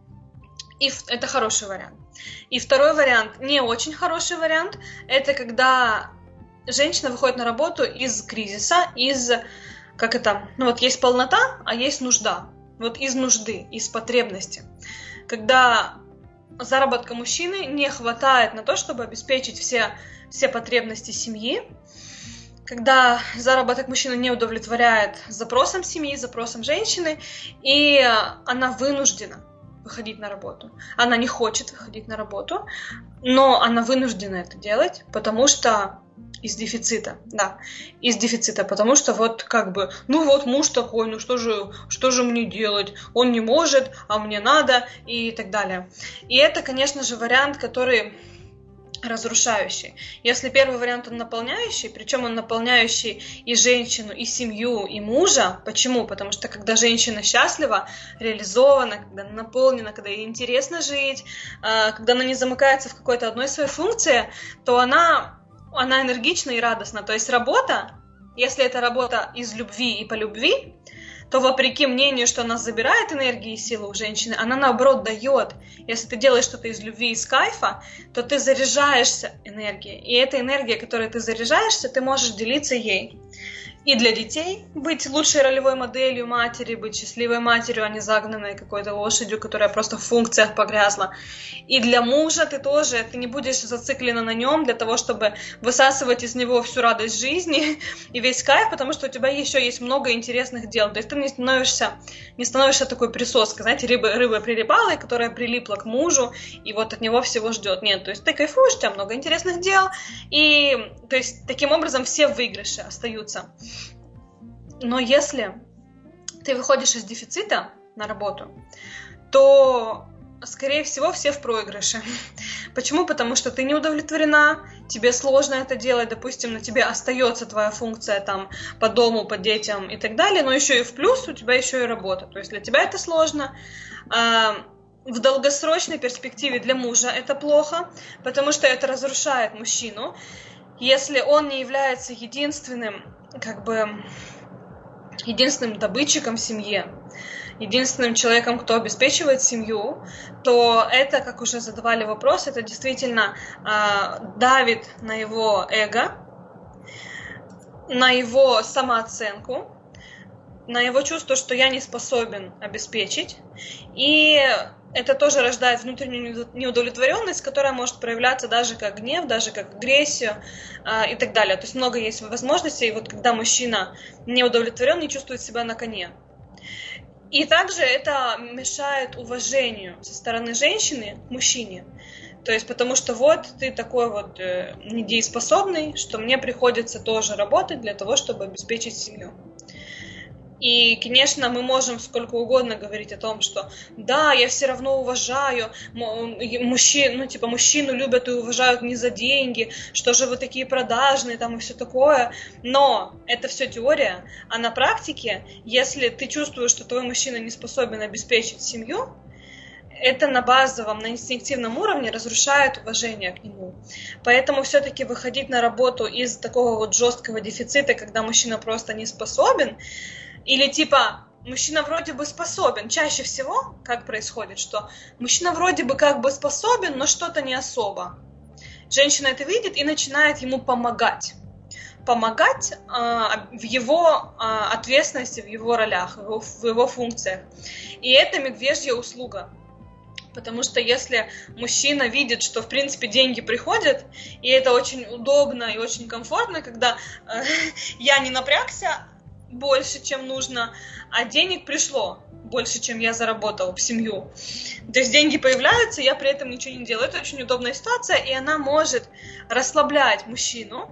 Speaker 2: и это хороший вариант. И второй вариант, не очень хороший вариант, это когда женщина выходит на работу из кризиса, из, как это, ну вот есть полнота, а есть нужда. Вот из нужды, из потребности. Когда заработка мужчины не хватает на то, чтобы обеспечить все, все потребности семьи, когда заработок мужчины не удовлетворяет запросам семьи, запросам женщины, и она вынуждена выходить на работу. Она не хочет выходить на работу, но она вынуждена это делать, потому что из дефицита, да, из дефицита, потому что вот как бы, ну вот муж такой, ну что же, что же мне делать? Он не может, а мне надо, и так далее. И это, конечно же, вариант, который разрушающий. Если первый вариант он наполняющий, причем он наполняющий и женщину, и семью, и мужа. Почему? Потому что когда женщина счастлива, реализована, когда она наполнена, когда ей интересно жить, когда она не замыкается в какой-то одной своей функции, то она, она энергична и радостна. То есть работа, если это работа из любви и по любви, то вопреки мнению, что она забирает энергию и силу у женщины, она наоборот дает. Если ты делаешь что-то из любви, из кайфа, то ты заряжаешься энергией. И эта энергия, которой ты заряжаешься, ты можешь делиться ей. И для детей быть лучшей ролевой моделью матери, быть счастливой матерью, а не загнанной какой-то лошадью, которая просто в функциях погрязла. И для мужа ты тоже, ты не будешь зациклена на нем для того, чтобы высасывать из него всю радость жизни и весь кайф, потому что у тебя еще есть много интересных дел. То есть ты не становишься, не становишься такой присоской, знаете, рыба, рыба прилипалой, которая прилипла к мужу и вот от него всего ждет. Нет, то есть ты кайфуешь, у тебя много интересных дел, и то есть таким образом все выигрыши остаются. Но если ты выходишь из дефицита на работу, то, скорее всего, все в проигрыше. Почему? Потому что ты не удовлетворена, тебе сложно это делать, допустим, на тебе остается твоя функция там по дому, по детям и так далее, но еще и в плюс у тебя еще и работа. То есть для тебя это сложно. В долгосрочной перспективе для мужа это плохо, потому что это разрушает мужчину. Если он не является единственным, как бы, единственным добытчиком в семье, единственным человеком, кто обеспечивает семью, то это, как уже задавали вопрос, это действительно э, давит на его эго, на его самооценку, на его чувство, что я не способен обеспечить. И это тоже рождает внутреннюю неудовлетворенность, которая может проявляться даже как гнев, даже как агрессию э, и так далее. То есть много есть возможностей, и вот когда мужчина не удовлетворен, не чувствует себя на коне. И также это мешает уважению со стороны женщины к мужчине. То есть потому что вот ты такой вот э, недееспособный, что мне приходится тоже работать для того, чтобы обеспечить семью. И, конечно, мы можем сколько угодно говорить о том, что да, я все равно уважаю мужчин, ну, типа, мужчину любят и уважают не за деньги, что же вы такие продажные, там, и все такое. Но это все теория, а на практике, если ты чувствуешь, что твой мужчина не способен обеспечить семью, это на базовом, на инстинктивном уровне разрушает уважение к нему. Поэтому все-таки выходить на работу из такого вот жесткого дефицита, когда мужчина просто не способен, или типа мужчина вроде бы способен. Чаще всего, как происходит, что мужчина вроде бы как бы способен, но что-то не особо. Женщина это видит и начинает ему помогать. Помогать э, в его э, ответственности, в его ролях, в его, в его функциях. И это медвежья услуга. Потому что если мужчина видит, что в принципе деньги приходят, и это очень удобно и очень комфортно, когда э, я не напрягся больше, чем нужно, а денег пришло больше, чем я заработал в семью. То есть деньги появляются, я при этом ничего не делаю. Это очень удобная ситуация, и она может расслаблять мужчину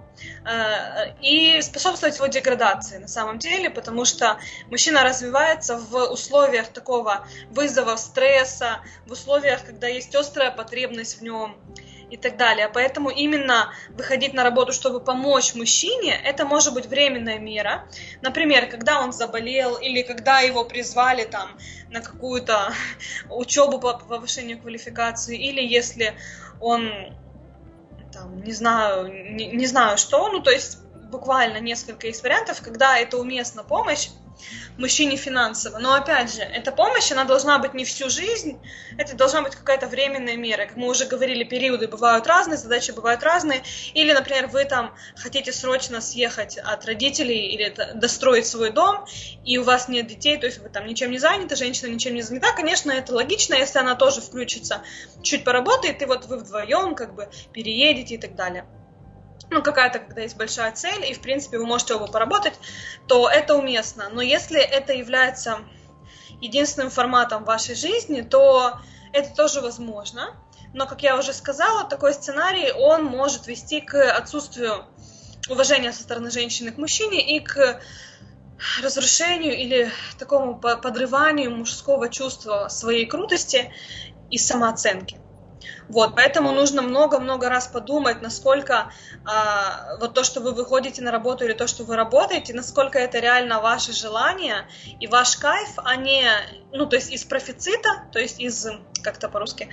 Speaker 2: э, и способствовать его деградации на самом деле, потому что мужчина развивается в условиях такого вызова, стресса, в условиях, когда есть острая потребность в нем и так далее. Поэтому именно выходить на работу, чтобы помочь мужчине, это может быть временная мера. Например, когда он заболел или когда его призвали там на какую-то учебу по повышению квалификации, или если он, там, не знаю, не, не знаю что, ну то есть буквально несколько есть вариантов, когда это уместна помощь мужчине финансово. Но опять же, эта помощь, она должна быть не всю жизнь, это должна быть какая-то временная мера. Как мы уже говорили, периоды бывают разные, задачи бывают разные. Или, например, вы там хотите срочно съехать от родителей или достроить свой дом, и у вас нет детей, то есть вы там ничем не заняты, женщина ничем не занята. Конечно, это логично, если она тоже включится, чуть поработает, и вот вы вдвоем как бы переедете и так далее. Ну, какая-то, когда есть большая цель, и, в принципе, вы можете оба поработать, то это уместно. Но если это является единственным форматом вашей жизни, то это тоже возможно. Но, как я уже сказала, такой сценарий, он может вести к отсутствию уважения со стороны женщины к мужчине и к разрушению или такому подрыванию мужского чувства своей крутости и самооценки. Вот, поэтому нужно много-много раз подумать, насколько а, вот то, что вы выходите на работу или то, что вы работаете, насколько это реально ваше желание и ваш кайф, а не, ну, то есть из профицита, то есть из, как-то по-русски,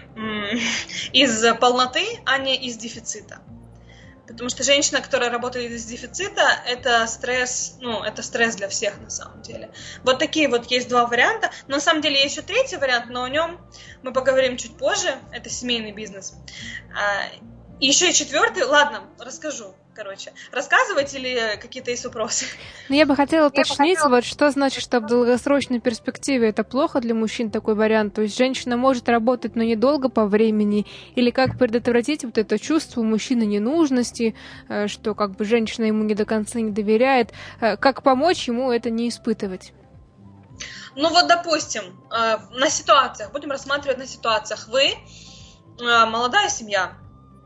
Speaker 2: из полноты, а не из дефицита. Потому что женщина, которая работает из дефицита, это стресс, ну, это стресс для всех на самом деле. Вот такие вот есть два варианта. Но на самом деле есть еще третий вариант, но о нем мы поговорим чуть позже. Это семейный бизнес. И еще и четвертый, ладно, расскажу. Короче, рассказывать или какие-то есть вопросы?
Speaker 1: Ну, я бы хотела уточнить, хотела... вот что значит, что в долгосрочной перспективе это плохо для мужчин, такой вариант? То есть женщина может работать, но недолго по времени, или как предотвратить вот это чувство у мужчины ненужности, что как бы женщина ему не до конца не доверяет, как помочь ему это не испытывать?
Speaker 2: Ну вот, допустим, на ситуациях, будем рассматривать на ситуациях, вы молодая семья,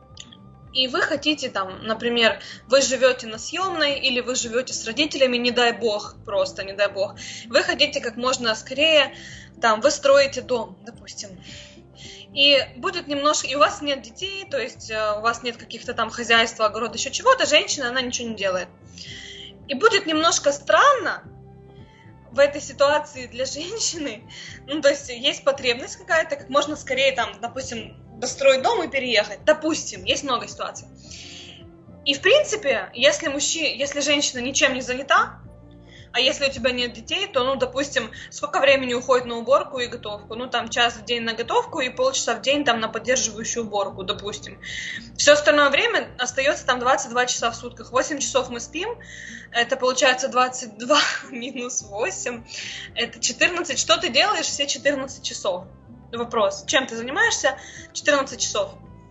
Speaker 2: и вы хотите там, например, вы живете на съемной, или вы живете с родителями, не дай бог, просто не дай бог. Вы хотите как можно скорее, там, вы строите дом, допустим. И будет немножко, и у вас нет детей, то есть у вас нет каких-то там хозяйства, огорода, еще чего-то, женщина, она ничего не делает. И будет немножко странно в этой ситуации для женщины, ну, то есть есть потребность какая-то, как можно скорее там, допустим, достроить дом и переехать. Допустим, есть много ситуаций. И в принципе, если мужчина, если женщина ничем не занята, а если у тебя нет детей, то, ну, допустим, сколько времени уходит на уборку и готовку? Ну, там час в день на готовку и полчаса в день там на поддерживающую уборку, допустим. Все остальное время остается там двадцать два часа в сутках. восемь часов мы спим, это получается двадцать два минус восемь, это четырнадцать. Что ты делаешь все четырнадцать часов? Вопрос, чем ты занимаешься четырнадцать часов?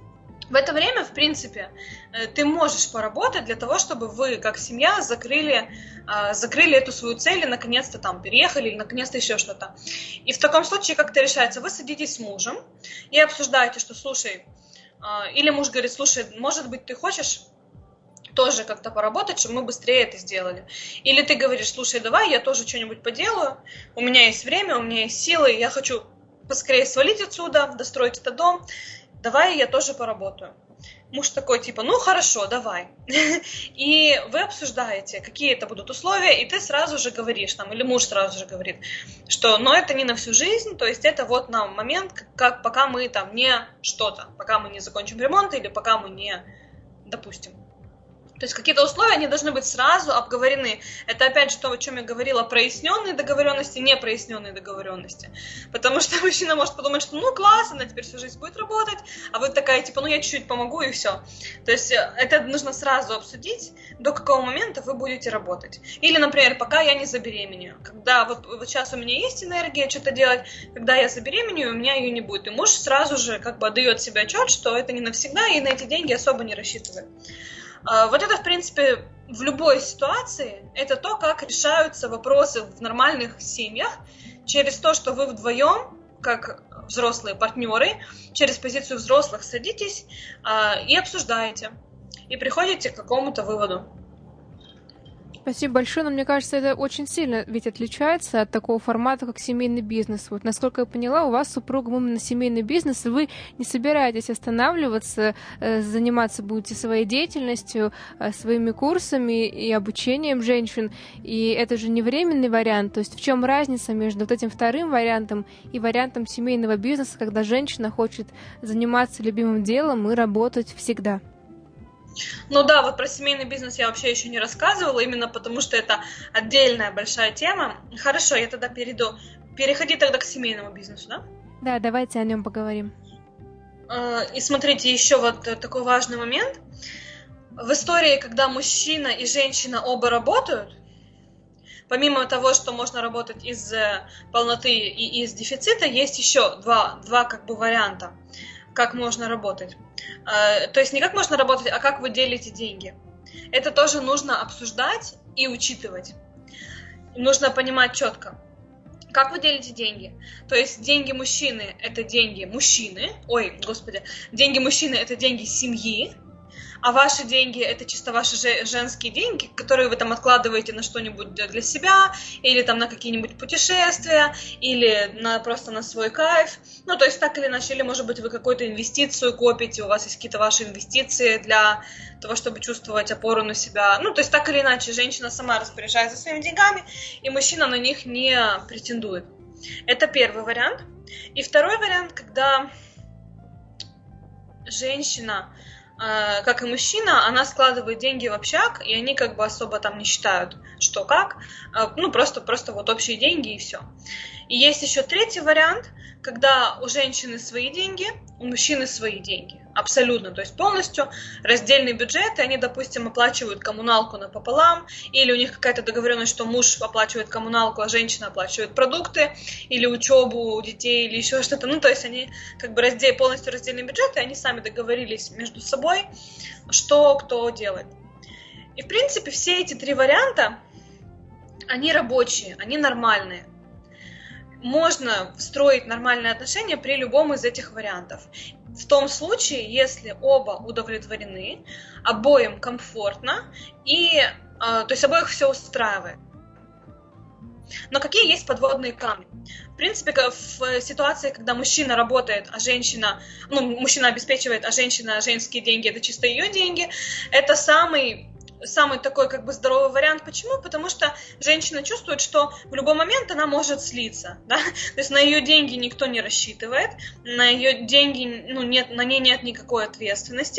Speaker 2: В это время, в принципе, ты можешь поработать для того, чтобы вы, как семья, закрыли, закрыли эту свою цель и наконец-то там переехали, или наконец-то еще что-то. И в таком случае, как это решается? Вы садитесь с мужем и обсуждаете, что, слушай, или муж говорит, слушай, может быть, ты хочешь тоже как-то поработать, чтобы мы быстрее это сделали. Или ты говоришь, слушай, давай я тоже что-нибудь поделаю, у меня есть время, у меня есть силы, я хочу поскорее свалить отсюда, достроить этот дом, давай я тоже поработаю. Муж такой, типа, ну хорошо, давай. И вы обсуждаете, какие это будут условия, и ты сразу же говоришь, там, или муж сразу же говорит, что, но это не на всю жизнь, то есть это вот на момент, как, пока мы там не что-то, пока мы не закончим ремонт, или пока мы не, допустим. То есть какие-то условия, они должны быть сразу обговорены. Это опять же то, о чем я говорила, проясненные договоренности, не проясненные договоренности. Потому что мужчина может подумать, что ну классно, она теперь всю жизнь будет работать, а вы такая, типа, ну я чуть-чуть помогу и все. То есть это нужно сразу обсудить, до какого момента вы будете работать. Или, например, пока я не забеременею. Когда вот, вот сейчас у меня есть энергия что-то делать, когда я забеременею, у меня ее не будет. И муж сразу же как бы отдает себе отчет, что это не навсегда, и на эти деньги особо не рассчитывает. Вот это, в принципе, в любой ситуации, это то, как решаются вопросы в нормальных семьях, через то, что вы вдвоем, как взрослые партнеры, через позицию взрослых садитесь и обсуждаете, и приходите к какому-то выводу.
Speaker 1: Спасибо большое, но мне кажется, это очень сильно ведь отличается от такого формата, как семейный бизнес. Вот, насколько я поняла, у вас с супругом именно семейный бизнес, и вы не собираетесь останавливаться, заниматься будете своей деятельностью, своими курсами и обучением женщин, и это же не временный вариант. То есть в чем разница между вот этим вторым вариантом и вариантом семейного бизнеса, когда женщина хочет заниматься любимым делом и работать всегда?
Speaker 2: Ну да, вот про семейный бизнес я вообще еще не рассказывала, именно потому что это отдельная большая тема. Хорошо, я тогда перейду. Переходи тогда к семейному бизнесу, да?
Speaker 1: Да, давайте о нем поговорим.
Speaker 2: И смотрите, еще вот такой важный момент. В истории, когда мужчина и женщина оба работают, помимо того, что можно работать из полноты и из дефицита, есть еще два, два как бы варианта, как можно работать. То есть не как можно работать, а как вы делите деньги. Это тоже нужно обсуждать и учитывать. Нужно понимать четко, как вы делите деньги. То есть деньги мужчины – это деньги мужчины, ой, господи, деньги мужчины – это деньги семьи, а ваши деньги – это чисто ваши женские деньги, которые вы там откладываете на что-нибудь для себя, или там на какие-нибудь путешествия, или на, просто на свой кайф. Ну, то есть так или иначе, или, может быть, вы какую-то инвестицию копите, у вас есть какие-то ваши инвестиции для того, чтобы чувствовать опору на себя. Ну, то есть так или иначе, женщина сама распоряжается своими деньгами, и мужчина на них не претендует. Это первый вариант. И второй вариант, когда женщина, как и мужчина, она складывает деньги в общак, и они как бы особо там не считают, что как, ну просто, просто вот общие деньги и все. И есть еще третий вариант, когда у женщины свои деньги, у мужчины свои деньги, абсолютно, то есть полностью раздельный бюджет, и они, допустим, оплачивают коммуналку напополам, или у них какая-то договоренность, что муж оплачивает коммуналку, а женщина оплачивает продукты, или учебу у детей, или еще что-то, ну, то есть они как бы раздел, полностью раздельный бюджет, и они сами договорились между собой, что кто делает. И, в принципе, все эти три варианта, они рабочие, они нормальные. Можно встроить нормальные отношения при любом из этих вариантов. В том случае, если оба удовлетворены, обоим комфортно, и, то есть обоих все устраивает. Но какие есть подводные камни? В принципе, в ситуации, когда мужчина работает, а женщина, ну, мужчина обеспечивает, а женщина, женские деньги, это чисто ее деньги, это самый... Самый такой как бы здоровый вариант. Почему? Потому что женщина чувствует, что в любой момент она может слиться. Да? То есть на ее деньги никто не рассчитывает, на ее деньги, ну, нет, на ней нет никакой ответственности.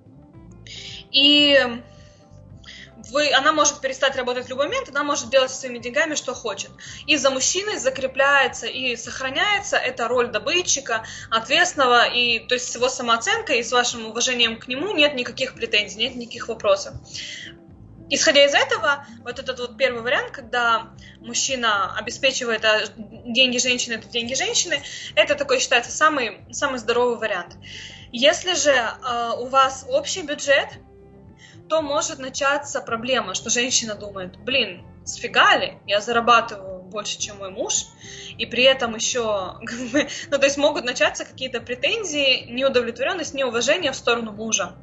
Speaker 2: И вы, она может перестать работать в любой момент, она может делать со своими деньгами, что хочет. И за мужчиной закрепляется и сохраняется эта роль добытчика, ответственного, и то есть с его самооценкой и с вашим уважением к нему нет никаких претензий, нет никаких вопросов. исходя из этого, вот этот вот первый вариант, когда мужчина обеспечивает, а деньги женщины — это деньги женщины, это такой считается самый, самый здоровый вариант. Если же э, у вас общий бюджет, то может начаться проблема, что женщина думает: блин, сфига ли, я зарабатываю больше, чем мой муж, и при этом еще, ну, то есть могут начаться какие-то претензии, неудовлетворенность, неуважение в сторону мужа.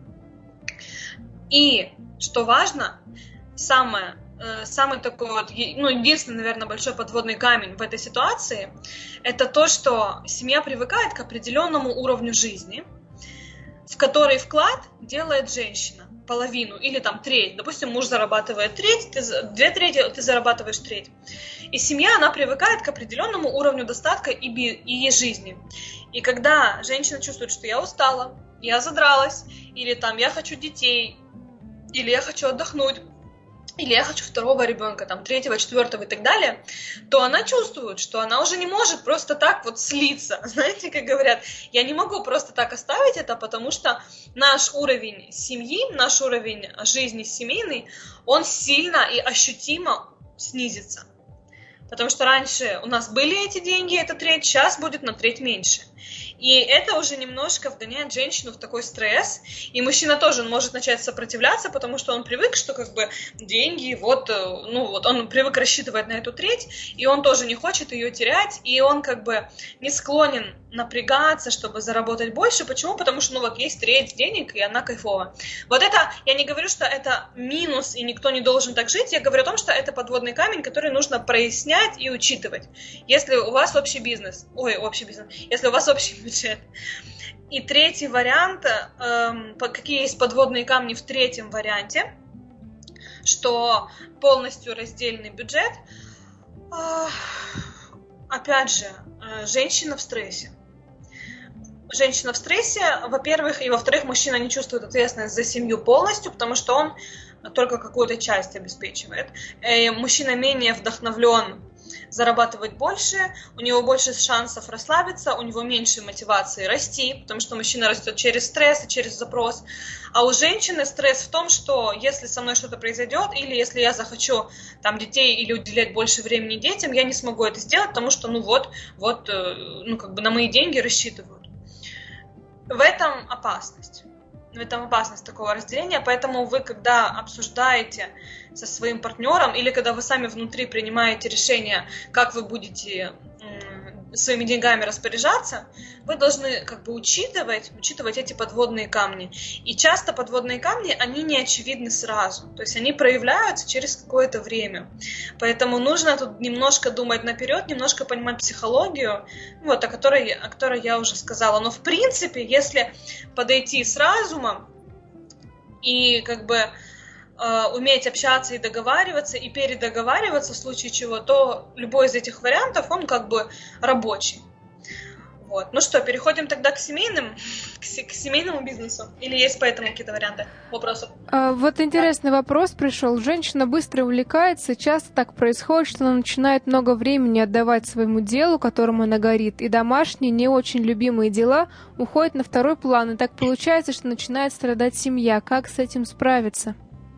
Speaker 2: И, что важно, самое, самый такой вот, ну, единственный, наверное, большой подводный камень в этой ситуации, это то, что семья привыкает к определенному уровню жизни, в который вклад делает женщина, половину или там треть. Допустим, муж зарабатывает треть, ты, две трети, ты зарабатываешь треть. И семья, она привыкает к определенному уровню достатка и, би, и жизни. И когда женщина чувствует, что я устала, я задралась, или там я хочу детей, или я хочу отдохнуть, или я хочу второго ребенка, там, третьего, четвертого и так далее, то она чувствует, что она уже не может просто так вот слиться. Знаете, как говорят, я не могу просто так оставить это, потому что наш уровень семьи, наш уровень жизни семейный, он сильно и ощутимо снизится. Потому что раньше у нас были эти деньги, это треть, сейчас будет на треть меньше. И это уже немножко вгоняет женщину в такой стресс. И мужчина тоже он может начать сопротивляться, потому что он привык, что как бы деньги, вот, ну вот, он привык рассчитывать на эту треть, и он тоже не хочет ее терять, и он как бы не склонен напрягаться, чтобы заработать больше. Почему? Потому что, ну вот, есть треть денег, и она кайфова. Вот это, я не говорю, что это минус, и никто не должен так жить, я говорю о том, что это подводный камень, который нужно прояснять и учитывать. Если у вас общий бизнес, ой, общий бизнес, если у вас общий бюджет. И третий вариант, эм, какие есть подводные камни в третьем варианте, что полностью раздельный бюджет, э, опять же, э, женщина в стрессе. Женщина в стрессе, во-первых, и во-вторых, мужчина не чувствует ответственность за семью полностью, потому что он только какую-то часть обеспечивает. И мужчина менее вдохновлен зарабатывать больше, у него больше шансов расслабиться, у него меньше мотивации расти, потому что мужчина растет через стресс и через запрос. А у женщины стресс в том, что если со мной что-то произойдет, или если я захочу там детей или уделять больше времени детям, я не смогу это сделать, потому что ну вот, вот, ну как бы на мои деньги рассчитывают. В этом опасность. В этом опасность такого разделения, поэтому вы, когда обсуждаете со своим партнером или когда вы сами внутри принимаете решение, как вы будете своими деньгами распоряжаться, вы должны как бы учитывать, учитывать эти подводные камни. И часто подводные камни, они не очевидны сразу, то есть они проявляются через какое-то время. Поэтому нужно тут немножко думать наперед, немножко понимать психологию, вот, о которой, о которой я уже сказала. Но в принципе, если подойти с разумом и как бы уметь общаться и договариваться, и передоговариваться в случае чего, то любой из этих вариантов, он как бы рабочий. Вот. Ну что, переходим тогда к семейным, к, к семейному бизнесу? Или есть поэтому какие-то варианты, вопросов?
Speaker 1: А, вот интересный да. вопрос пришел. Женщина быстро увлекается, часто так происходит, что она начинает много времени отдавать своему делу, которому она горит, и домашние, не очень любимые дела уходят на второй план, и так получается, что начинает страдать семья. Как с этим справиться?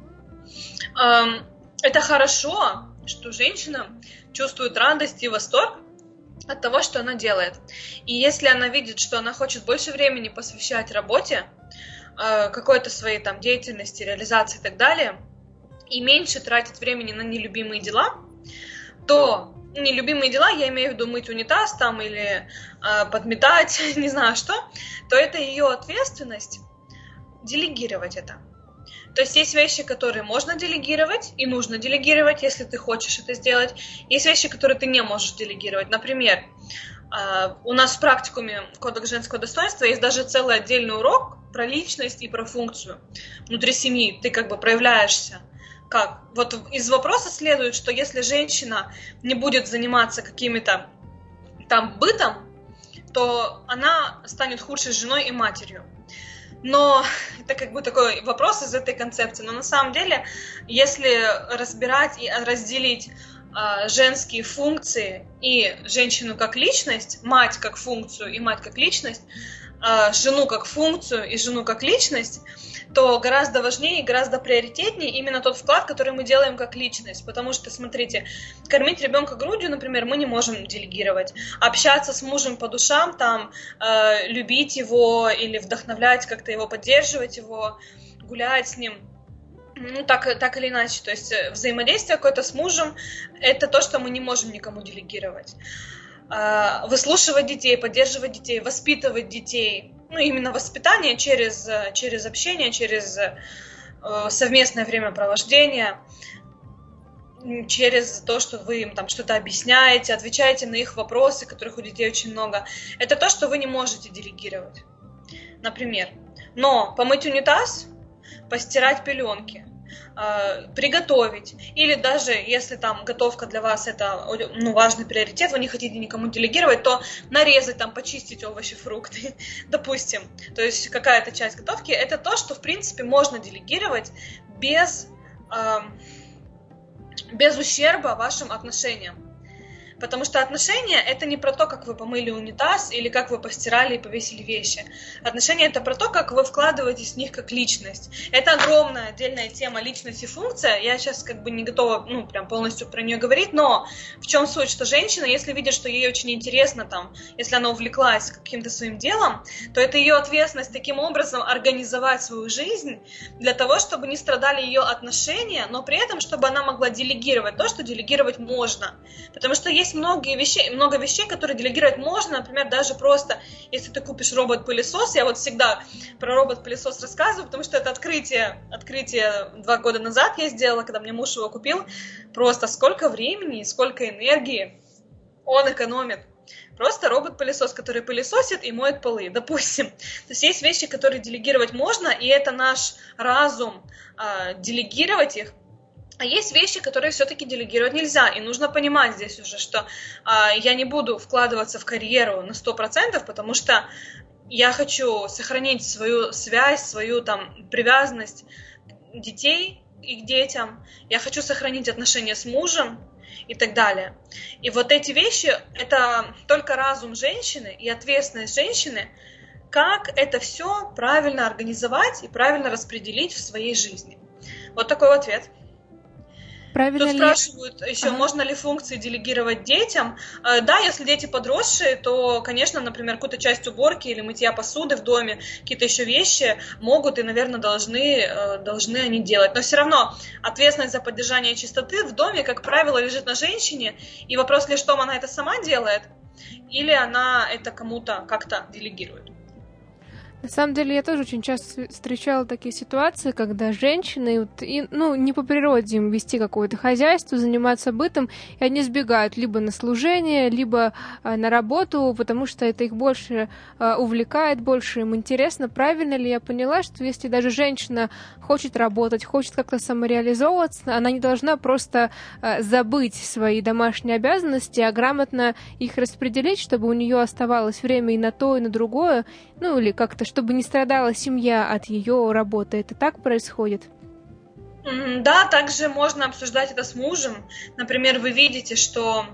Speaker 2: Это хорошо, что женщина чувствует радость и восторг от того, что она делает. И если она видит, что она хочет больше времени посвящать работе, какой-то своей там деятельности, реализации и так далее, и меньше тратить времени на нелюбимые дела, то нелюбимые дела, я имею в виду мыть унитаз там или подметать, не знаю что, то это ее ответственность делегировать это. То есть есть вещи, которые можно делегировать и нужно делегировать, если ты хочешь это сделать. Есть вещи, которые ты не можешь делегировать. Например, у нас в практикуме Кодекс женского достоинства есть даже целый отдельный урок про личность и про функцию. Внутри семьи ты как бы проявляешься. Как? Вот из вопроса следует, что если женщина не будет заниматься какими-то там бытом, то она станет худшей женой и матерью. Но это как бы такой вопрос из этой концепции. Но на самом деле, если разбирать и разделить э, женские функции и женщину как личность, мать как функцию и мать как личность, э, жену как функцию и жену как личность, то гораздо важнее и гораздо приоритетнее именно тот вклад, который мы делаем как личность. Потому что, смотрите, кормить ребенка грудью, например, мы не можем делегировать. Общаться с мужем по душам, там, э, любить его или вдохновлять, как-то его поддерживать его, гулять с ним, ну, так, так или иначе. То есть взаимодействие какое-то с мужем – это то, что мы не можем никому делегировать. Э, выслушивать детей, поддерживать детей, воспитывать детей. Ну, именно воспитание через, через общение, через э, совместное времяпровождение, через то, что вы им там что-то объясняете, отвечаете на их вопросы, которых у детей очень много. Это то, что вы не можете делегировать, например. Но помыть унитаз, постирать пеленки, э, приготовить, или даже если там готовка для вас это, ну, важный приоритет, вы не хотите никому делегировать, то нарезать, там, почистить овощи, фрукты, допустим. То есть какая-то часть готовки, это то, что в принципе можно делегировать без, э, без ущерба вашим отношениям. Потому что отношения – это не про то, как вы помыли унитаз или как вы постирали и повесили вещи. Отношения – это про то, как вы вкладываетесь в них как личность. Это огромная отдельная тема личность и функция. Я сейчас как бы не готова, ну, прям полностью про нее говорить, но в чем суть, что женщина, если видит, что ей очень интересно, там, если она увлеклась каким-то своим делом, то это ее ответственность таким образом организовать свою жизнь для того, чтобы не страдали ее отношения, но при этом, чтобы она могла делегировать то, что делегировать можно. Потому что есть Есть многие вещи, много вещей, которые делегировать можно, например, даже просто, если ты купишь робот-пылесос, я вот всегда про робот-пылесос рассказываю, потому что это открытие, открытие два года назад я сделала, когда мне муж его купил, просто сколько времени и сколько энергии он экономит. Просто робот-пылесос, который пылесосит и моет полы, допустим. То есть есть вещи, которые делегировать можно, и это наш разум, э, делегировать их. А есть вещи, которые все-таки делегировать нельзя, и нужно понимать здесь уже, что э, я не буду вкладываться в карьеру на сто процентов, потому что я хочу сохранить свою связь, свою там привязанность детей и к детям, я хочу сохранить отношения с мужем и так далее. И вот эти вещи, это только разум женщины и ответственность женщины, как это все правильно организовать и правильно распределить в своей жизни. Вот такой вот ответ.
Speaker 1: Правильно
Speaker 2: Тут
Speaker 1: ли...
Speaker 2: спрашивают еще,
Speaker 1: ага.
Speaker 2: можно ли функции делегировать детям. Да, если дети подросшие, то, конечно, например, какую-то часть уборки или мытья посуды в доме, какие-то еще вещи могут и, наверное, должны, должны они делать. Но все равно ответственность за поддержание чистоты в доме, как правило, лежит на женщине. И вопрос лишь в том, она это сама делает, или она это кому-то как-то делегирует.
Speaker 1: На самом деле, я тоже очень часто встречала такие ситуации, когда женщины, вот, и, ну, не по природе им вести какое-то хозяйство, заниматься бытом, и они сбегают либо на служение, либо а, на работу, потому что это их больше а, увлекает, больше им интересно. Правильно ли я поняла, что если даже женщина хочет работать, хочет как-то самореализовываться, она не должна просто а, забыть свои домашние обязанности, а грамотно их распределить, чтобы у нее оставалось время и на то, и на другое, ну, или как-то чтобы не страдала семья от ее работы. Это так происходит?
Speaker 2: Да, также можно обсуждать это с мужем. Например, вы видите, что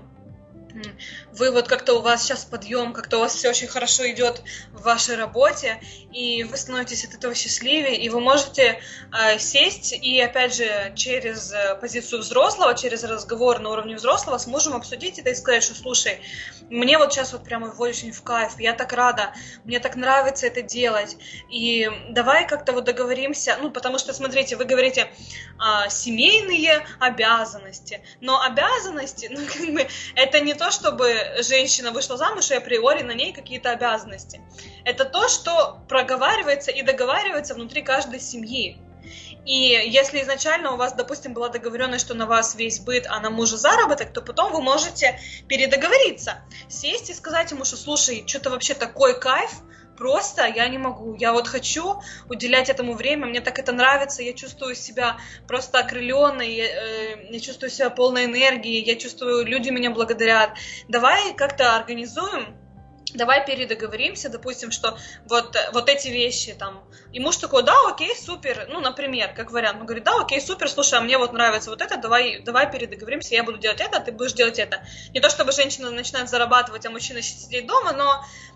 Speaker 2: вы вот как-то у вас сейчас подъем, как-то у вас все очень хорошо идет в вашей работе, и вы становитесь от этого счастливее, и вы можете э, сесть и, опять же, через позицию взрослого, через разговор на уровне взрослого с мужем обсудить это и сказать, что, слушай, мне вот сейчас вот прямо очень в кайф, я так рада, мне так нравится это делать, и давай как-то вот договоримся, ну, потому что, смотрите, вы говорите э, семейные обязанности, но обязанности, ну, как бы, это не то, чтобы женщина вышла замуж, и априори на ней какие-то обязанности. Это то, что проговаривается и договаривается внутри каждой семьи. И если изначально у вас, допустим, была договоренность, что на вас весь быт, а на мужа заработок, то потом вы можете передоговориться, сесть и сказать ему, что слушай, что-то вообще такой кайф, просто я не могу, я вот хочу уделять этому время, мне так это нравится, я чувствую себя просто окрыленной, я, э, я чувствую себя полной энергии, я чувствую, люди меня благодарят. Давай как-то организуем, давай передоговоримся, допустим, что вот, вот эти вещи там. И муж такой, да, окей, супер, ну, например, как вариант, он говорит, да, окей, супер, слушай, а мне вот нравится вот это, давай, давай передоговоримся, я буду делать это, а ты будешь делать это. Не то, чтобы женщина начинает зарабатывать, а мужчина сидеть дома, но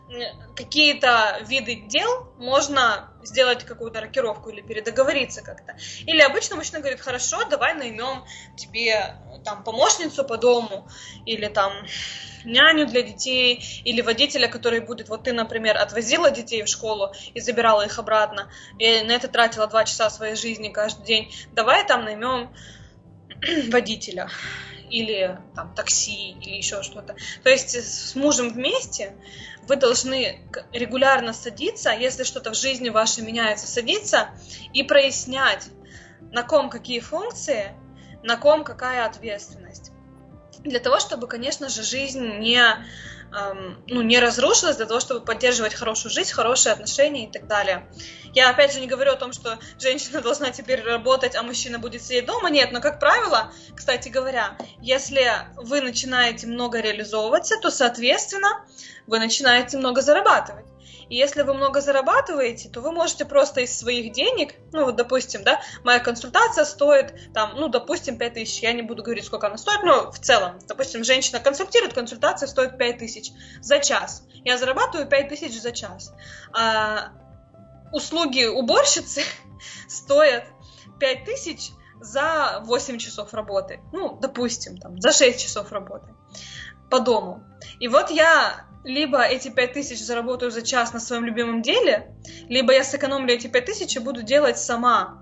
Speaker 2: какие-то виды дел можно сделать какую-то рокировку или передоговориться как-то. Или обычно мужчина говорит: хорошо, давай наймем тебе там помощницу по дому, или там няню для детей, или водителя, который будет, вот ты, например, отвозила детей в школу и забирала их обратно, и на это тратила два часа своей жизни каждый день, давай там наймем водителя, или там такси, или еще что-то. То есть с мужем вместе вы должны регулярно садиться, если что-то в жизни вашей меняется, садиться и прояснять, на ком какие функции, на ком какая ответственность. Для того, чтобы, конечно же, жизнь не, эм, ну, не разрушилась, для того, чтобы поддерживать хорошую жизнь, хорошие отношения и так далее. Я, опять же, не говорю о том, что женщина должна теперь работать, а мужчина будет сидеть дома. Нет, но, как правило, кстати говоря, если вы начинаете много реализовываться, то, соответственно, вы начинаете много зарабатывать. И если вы много зарабатываете, то вы можете просто из своих денег, ну вот, допустим, да, моя консультация стоит, там, ну, допустим, пять тысяч, я не буду говорить, сколько она стоит, но в целом, допустим, женщина консультирует, консультация стоит пять тысяч за час. Я зарабатываю пять тысяч за час. А услуги уборщицы стоят пять тысяч за восемь часов работы. Ну, допустим, там, за шесть часов работы по дому. И вот я либо эти пять тысяч заработаю за час на своем любимом деле, либо я сэкономлю эти пять тысяч и буду делать сама.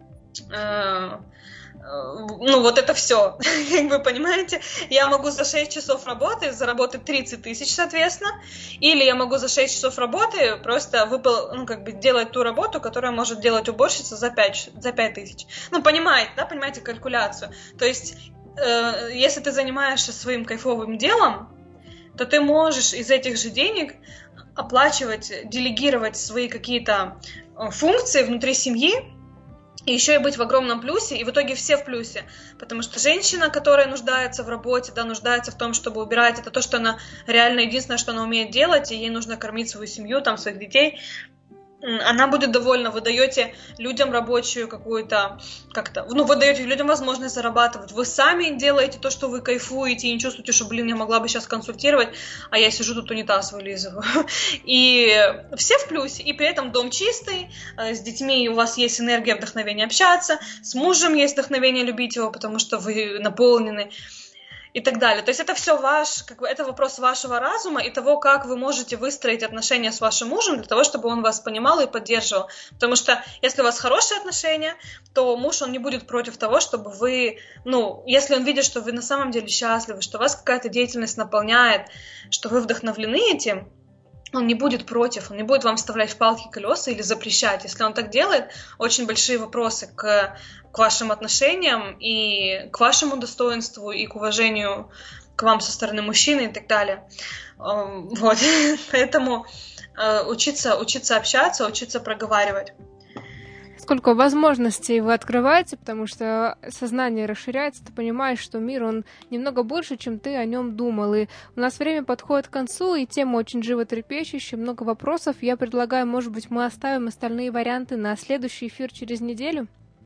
Speaker 2: Э, ну, вот это все. Как вы понимаете, я могу за шесть часов работы заработать тридцать тысяч, соответственно, или я могу за шесть часов работы просто выпол... ну, как бы делать ту работу, которую может делать уборщица за пять, за пять тысяч. Ну, понимаете, да, понимаете калькуляцию. То есть, э, если ты занимаешься своим кайфовым делом, то ты можешь из этих же денег оплачивать, делегировать свои какие-то функции внутри семьи, и еще и быть в огромном плюсе, и в итоге все в плюсе. Потому что женщина, которая нуждается в работе, да, нуждается в том, чтобы убирать, это то, что она реально единственное, что она умеет делать, и ей нужно кормить свою семью, там, своих детей. Она будет довольна, вы даете людям рабочую какую-то, как-то, ну, вы даете людям возможность зарабатывать, вы сами делаете то, что вы кайфуете, и не чувствуете, что, блин, я могла бы сейчас консультировать, а я сижу тут унитаз вылизываю. И все в плюсе, и при этом дом чистый, с детьми у вас есть энергия, вдохновение общаться, с мужем есть вдохновение любить его, потому что вы наполнены. И так далее. То есть это все ваш, как бы, это вопрос вашего разума и того, как вы можете выстроить отношения с вашим мужем для того, чтобы он вас понимал и поддерживал. Потому что если у вас хорошие отношения, то муж, он не будет против того, чтобы вы, ну, если он видит, что вы на самом деле счастливы, что вас какая-то деятельность наполняет, что вы вдохновлены этим, он не будет против, он не будет вам вставлять в палки колеса или запрещать. Если он так делает, очень большие вопросы к, к вашим отношениям и к вашему достоинству, и к уважению к вам со стороны мужчины и так далее. Вот. Поэтому учиться, учиться общаться, учиться проговаривать.
Speaker 1: Сколько возможностей вы открываете, потому что сознание расширяется, ты понимаешь, что мир, он немного больше, чем ты о нем думал. И у нас время подходит к концу, и тема очень животрепещущая, много вопросов. Я предлагаю, может быть, мы оставим остальные варианты на следующий эфир через неделю?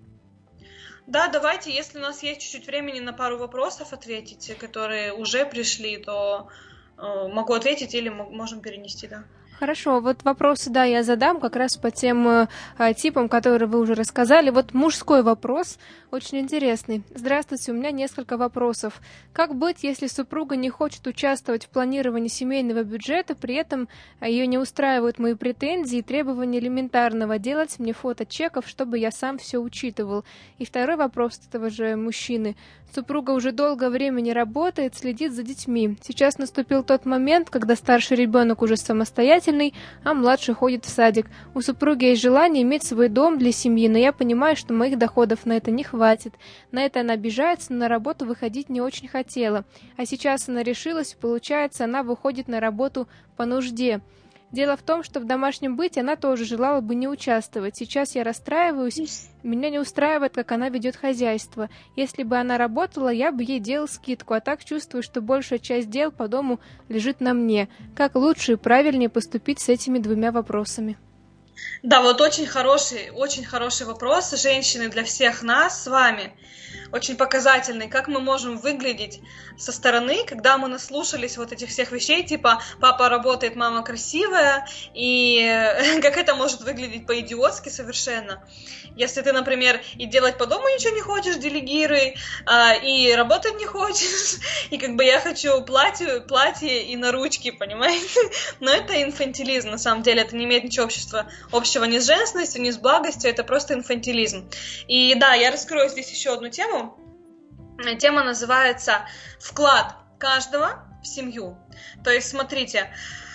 Speaker 2: Да, давайте, если у нас есть чуть-чуть времени на пару вопросов ответить, которые уже пришли, то э, могу ответить или можем перенести, да.
Speaker 1: Хорошо, вот вопросы, да, я задам как раз по тем э, типам, которые вы уже рассказали. Вот мужской вопрос, очень интересный. Здравствуйте, у меня несколько вопросов. Как быть, если супруга не хочет участвовать в планировании семейного бюджета, при этом ее не устраивают мои претензии и требования элементарного делать мне фото чеков, чтобы я сам все учитывал? И второй вопрос этого же мужчины. Супруга уже долгое время не работает, следит за детьми. Сейчас наступил тот момент, когда старший ребенок уже самостоятельный, а младший ходит в садик. У супруги есть желание иметь свой дом для семьи, но я понимаю, что моих доходов на это не хватит. На это она обижается, но на работу выходить не очень хотела. А сейчас она решилась, получается, она выходит на работу по нужде. Дело в том, что в домашнем быте она тоже желала бы не участвовать. Сейчас я расстраиваюсь, меня не устраивает, как она ведет хозяйство. Если бы она работала, я бы ей делал скидку, а так чувствую, что большая часть дел по дому лежит на мне. Как лучше и правильнее поступить с этими двумя вопросами?
Speaker 2: Да, вот очень хороший, очень хороший вопрос, женщины, для всех нас с вами. Очень показательный, как мы можем выглядеть со стороны, когда мы наслушались вот этих всех вещей, типа папа работает, мама красивая, и как это может выглядеть по-идиотски совершенно. Если ты, например, и делать по дому ничего не хочешь, делегируй, и работать не хочешь, и как бы я хочу платье, платье и на ручки, понимаете? Но это инфантилизм, на самом деле, это не имеет ничего общества, общего ни с женственностью, ни с благостью, это просто инфантилизм. И да, я раскрою здесь еще одну тему. Тема называется «Вклад каждого в семью». То есть, смотрите,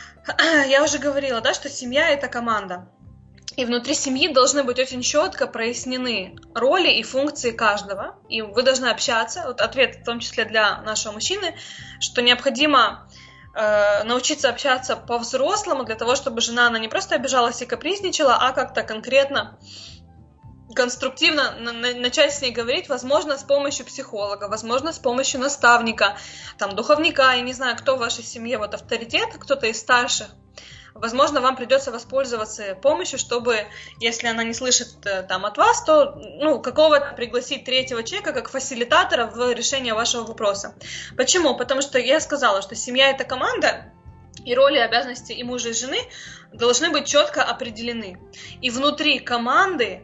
Speaker 2: я уже говорила, да, что семья – это команда. И внутри семьи должны быть очень четко прояснены роли и функции каждого. И вы должны общаться. Вот ответ в том числе для нашего мужчины, что необходимо э, научиться общаться по-взрослому для того, чтобы жена, она не просто обижалась и капризничала, а как-то конкретно, конструктивно начать с ней говорить, возможно, с помощью психолога, возможно, с помощью наставника, там, духовника, я не знаю, кто в вашей семье вот авторитет, кто-то из старших. Возможно, вам придется воспользоваться помощью, чтобы, если она не слышит там от вас, то ну, какого-то пригласить третьего человека как фасилитатора в решение вашего вопроса. Почему? Потому что я сказала, что семья – это команда, и роли и обязанности и мужа, и жены должны быть четко определены. И внутри команды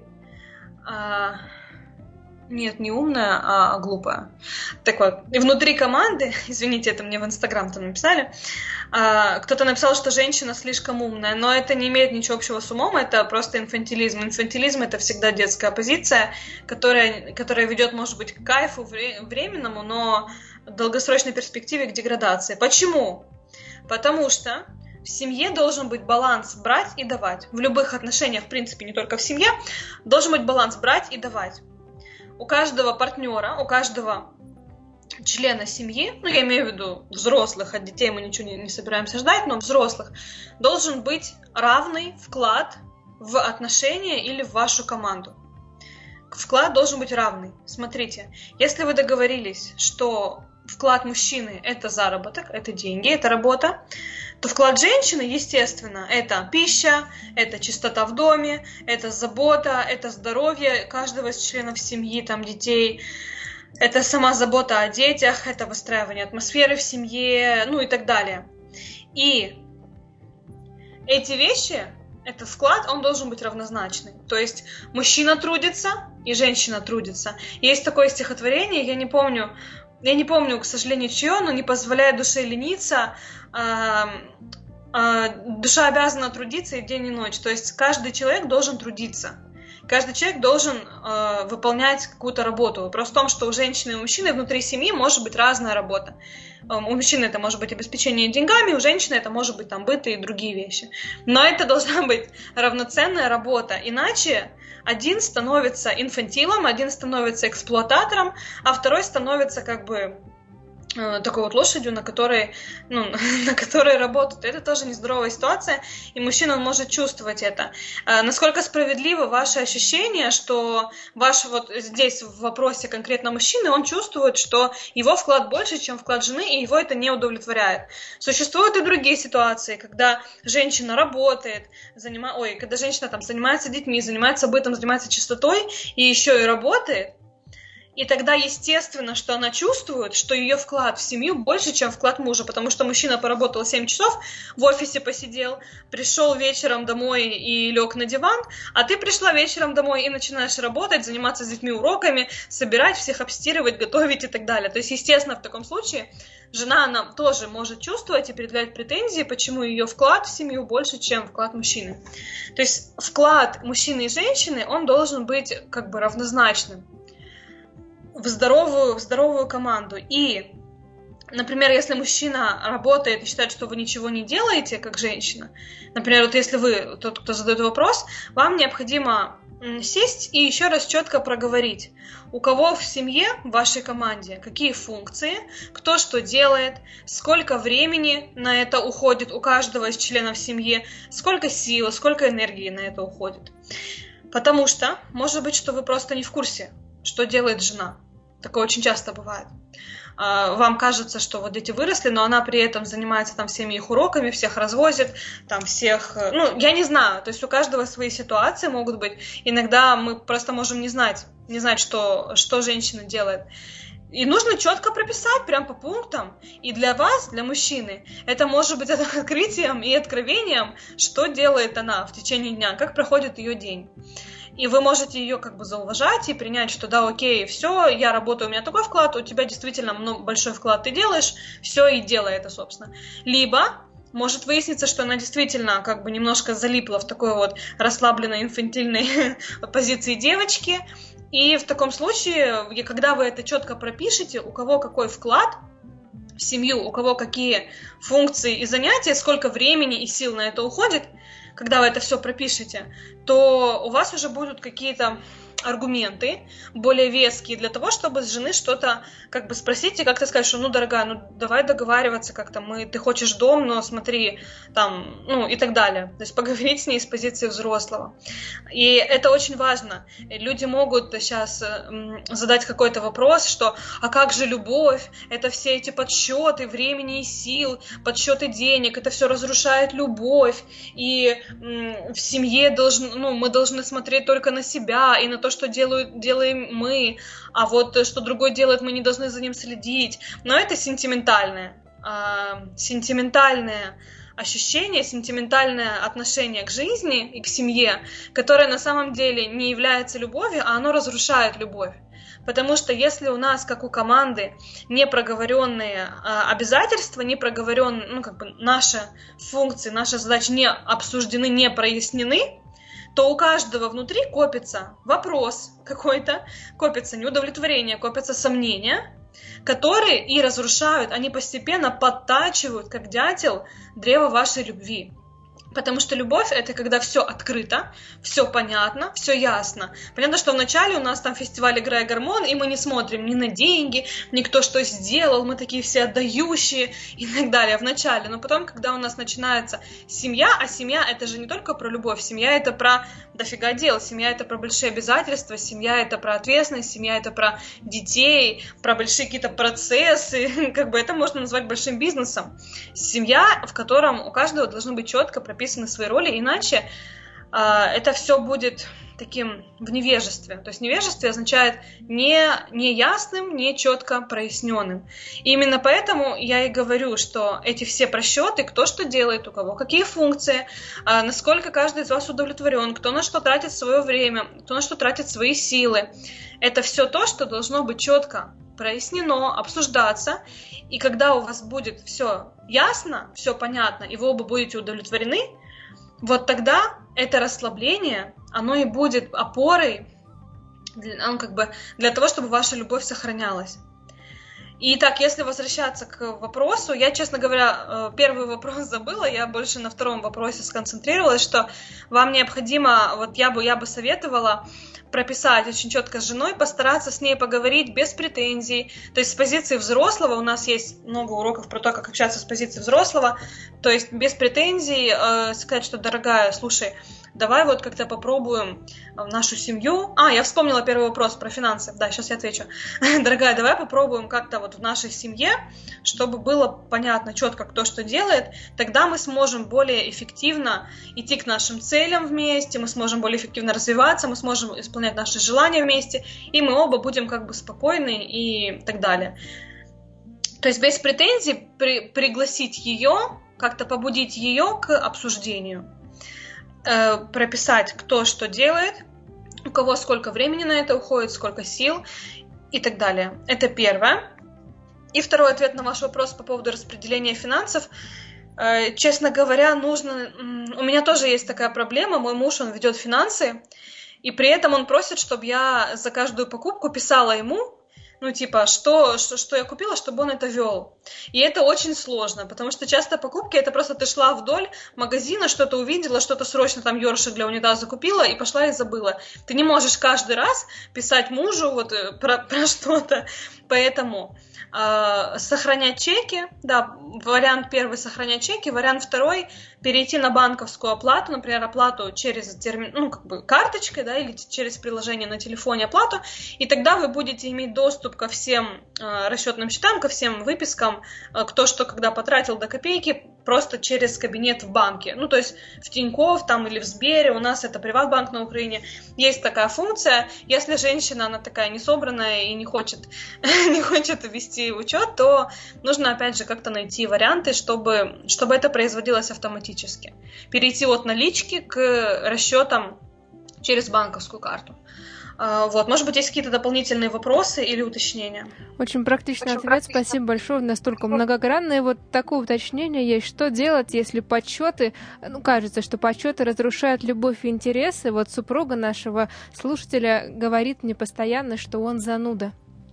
Speaker 2: А, нет, не умная, а глупая. Так вот, и внутри команды, извините, это мне в Инстаграм там написали, а, кто-то написал, что женщина слишком умная, но это не имеет ничего общего с умом, это просто инфантилизм. Инфантилизм – это всегда детская позиция, которая, которая ведет, может быть, к кайфу временному, но в долгосрочной перспективе к деградации. Почему? Потому что в семье должен быть баланс брать и давать. В любых отношениях, в принципе, не только в семье, должен быть баланс брать и давать. У каждого партнера, у каждого члена семьи, ну я имею в виду взрослых, от детей мы ничего не, не собираемся ждать, но взрослых, должен быть равный вклад в отношения или в вашу команду. Вклад должен быть равный. Смотрите, если вы договорились, что вклад мужчины – это заработок, это деньги, это работа, то вклад женщины, естественно, это пища, это чистота в доме, это забота, это здоровье каждого из членов семьи, там, детей, это сама забота о детях, это выстраивание атмосферы в семье, ну и так далее. И эти вещи, этот вклад, он должен быть равнозначный. То есть мужчина трудится и женщина трудится. Есть такое стихотворение, я не помню, Я не помню, к сожалению, чье, но не позволяет душе лениться. Э, э, душа обязана трудиться и день, и ночь. То есть каждый человек должен трудиться. Каждый человек должен э, выполнять какую-то работу. Вопрос в том, что у женщины и у мужчины внутри семьи может быть разная работа. Э, у мужчины это может быть обеспечение деньгами, у женщины это может быть там быт и другие вещи. Но это должна быть равноценная работа. Иначе один становится инфантилом, один становится эксплуататором, а второй становится как бы э, такой вот лошадью, на которой, ну, на которой работают. Это тоже нездоровая ситуация, и мужчина он может чувствовать это. Э, насколько справедливо ваше ощущение, что ваш вот здесь в вопросе конкретно мужчины, он чувствует, что его вклад больше, чем вклад жены, и его это не удовлетворяет. Существуют и другие ситуации, когда женщина работает, занима... Ой, когда женщина там занимается детьми, занимается бытом, занимается чистотой, и еще и работает. И тогда естественно, что она чувствует, что ее вклад в семью больше, чем вклад мужа, потому что мужчина поработал семь часов, в офисе посидел, пришел вечером домой и лег на диван, а ты пришла вечером домой и начинаешь работать, заниматься с детьми уроками, собирать всех, обстирывать, готовить и так далее. То есть, естественно, в таком случае жена, она тоже может чувствовать и предъявлять претензии, почему ее вклад в семью больше, чем вклад мужчины. То есть вклад мужчины и женщины, он должен быть как бы равнозначным в здоровую, в здоровую команду. И, например, если мужчина работает и считает, что вы ничего не делаете, как женщина, например, вот если вы тот, кто задает вопрос, вам необходимо сесть и еще раз четко проговорить, у кого в семье, в вашей команде, какие функции, кто что делает, сколько времени на это уходит у каждого из членов семьи, сколько сил, сколько энергии на это уходит. Потому что, может быть, что вы просто не в курсе, что делает жена. Такое очень часто бывает. вам кажется, что вот дети выросли, но она при этом занимается там всеми их уроками, всех развозит, там всех, ну, я не знаю, то есть у каждого свои ситуации могут быть. Иногда мы просто можем не знать, не знать, что, что женщина делает. И нужно четко прописать, прям по пунктам. И для вас, для мужчины, это может быть открытием и откровением, что делает она в течение дня, как проходит ее день. И вы можете ее как бы зауважать и принять, что да, окей, все, я работаю, у меня такой вклад, у тебя действительно много, большой вклад ты делаешь, все, и делай это, собственно. Либо может выясниться, что она действительно как бы немножко залипла в такой вот расслабленной, инфантильной позиции девочки. И в таком случае, когда вы это четко пропишете, у кого какой вклад в семью, у кого какие функции и занятия, сколько времени и сил на это уходит, когда вы это все пропишете, то у вас уже будут какие-то аргументы более веские для того, чтобы с жены что-то как бы спросить и как-то сказать, что ну, дорогая, ну давай договариваться как-то, мы, ты хочешь дом, но смотри, там, ну и так далее. То есть поговорить с ней с позиции взрослого. И это очень важно. Люди могут сейчас задать какой-то вопрос, что а как же любовь, это все эти подсчеты времени и сил, подсчеты денег, это все разрушает любовь, и в семье должен, ну, мы должны смотреть только на себя и на то, что делают, делаем мы, а вот что другой делает, мы не должны за ним следить. Но это сентиментальное, э, сентиментальное ощущение, сентиментальное отношение к жизни и к семье, которое на самом деле не является любовью, а оно разрушает любовь. Потому что если у нас, как у команды, непроговоренные э, обязательства, непроговоренные, ну, как бы наши функции, наши задачи не обсуждены, не прояснены, то у каждого внутри копится вопрос какой-то, копится неудовлетворение, копятся сомнения, которые и разрушают, они постепенно подтачивают, как дятел, древо вашей любви. Потому что любовь — это когда все открыто, все понятно, все ясно. Понятно, что вначале у нас там фестиваль «Игра и гормон», и мы не смотрим ни на деньги, ни кто что сделал, мы такие все отдающие и так далее вначале. Но потом, когда у нас начинается семья, а семья — это же не только про любовь, семья — это про дофига дел, семья — это про большие обязательства, семья — это про ответственность, семья — это про детей, про большие какие-то процессы, как бы это можно назвать большим бизнесом. Семья, в котором у каждого должны быть четко прописаны свои роли, иначе э, это все будет таким в невежестве. То есть невежестве означает не, не ясным, не четко проясненным. И именно поэтому я и говорю, что эти все просчеты, кто что делает, у кого какие функции, э, насколько каждый из вас удовлетворен, кто на что тратит свое время, кто на что тратит свои силы, это все то, что должно быть четко прояснено, обсуждаться. И когда у вас будет все ясно, все понятно, и вы оба будете удовлетворены, вот тогда это расслабление, оно и будет опорой для, ну, как бы, для того, чтобы ваша любовь сохранялась. И так, если возвращаться к вопросу, я, честно говоря, первый вопрос забыла, я больше на втором вопросе сконцентрировалась, что вам необходимо, вот я бы, я бы советовала прописать очень четко с женой, постараться с ней поговорить без претензий, то есть с позиции взрослого, у нас есть много уроков про то, как общаться с позиции взрослого, то есть без претензий э, сказать, что, дорогая, слушай, давай вот как-то попробуем нашу семью. А, я вспомнила первый вопрос про финансы. Да, сейчас я отвечу. Дорогая, давай попробуем как-то вот в нашей семье, чтобы было понятно четко, кто что делает. Тогда мы сможем более эффективно идти к нашим целям вместе, мы сможем более эффективно развиваться, мы сможем исполнять наши желания вместе, и мы оба будем как бы спокойны и так далее. То есть без претензий при, пригласить ее, как-то побудить ее к обсуждению. Прописать, кто что делает, у кого сколько времени на это уходит, сколько сил и так далее. Это первое. И второй ответ на ваш вопрос по поводу распределения финансов. Честно говоря, нужно... У меня тоже есть такая проблема. Мой муж, он ведет финансы, и при этом он просит, чтобы я за каждую покупку писала ему, ну, типа, что, что, что я купила, чтобы он это вел. И это очень сложно, потому что часто покупки, это просто ты шла вдоль магазина, что-то увидела, что-то срочно там ёршик для унитаза купила и пошла и забыла. Ты не можешь каждый раз писать мужу вот про, про что-то. Поэтому э, сохранять чеки, да, вариант первый — сохранять чеки, вариант второй — перейти на банковскую оплату, например, оплату через термин, ну, как бы карточкой, да, или через приложение на телефоне оплату, и тогда вы будете иметь доступ ко всем э, расчетным счетам, ко всем выпискам, э, кто что когда потратил до копейки, просто через кабинет в банке. Ну, то есть в Тинькофф там или в Сбере, у нас это Приватбанк на Украине, есть такая функция. Если женщина, она такая несобранная и не хочет, не хочет вести учет, то нужно, опять же, как-то найти варианты, чтобы, чтобы это производилось автоматически. Перейти от налички к расчетам через банковскую карту. Вот, может быть, есть какие-то дополнительные вопросы или уточнения?
Speaker 1: Очень практичный Очень ответ, практично. Спасибо большое, настолько многогранный. Вот такое уточнение есть. Что делать, если подсчеты, ну, кажется, что подсчеты разрушают любовь и интересы? Вот супруга нашего слушателя говорит мне постоянно, что он зануда.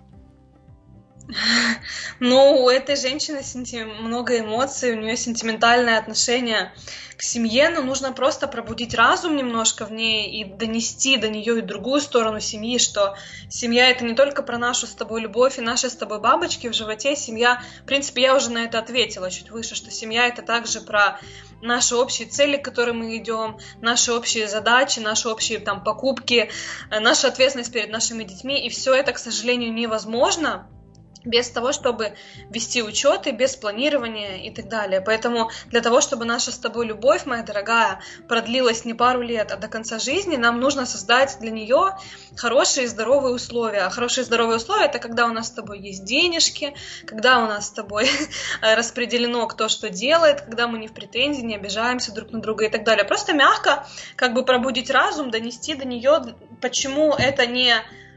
Speaker 2: Ну, у этой женщины много эмоций, у нее сентиментальное отношение к семье, но нужно просто пробудить разум немножко в ней и донести до нее и другую сторону семьи, что семья — это не только про нашу с тобой любовь и наши с тобой бабочки в животе. Семья, в принципе, я уже на это ответила чуть выше, что семья — это также про наши общие цели, к которым мы идем, наши общие задачи, наши общие там покупки, наша ответственность перед нашими детьми, и все это, к сожалению, невозможно без того, чтобы вести учеты, без планирования и так далее. Поэтому для того, чтобы наша с тобой любовь, моя дорогая, продлилась не пару лет, а до конца жизни, нам нужно создать для нее хорошие и здоровые условия. А хорошие и здоровые условия — это когда у нас с тобой есть денежки, когда у нас с тобой распределено, кто что делает, когда мы не в претензии, не обижаемся друг на друга и так далее. Просто мягко как бы пробудить разум, донести до нее, почему это не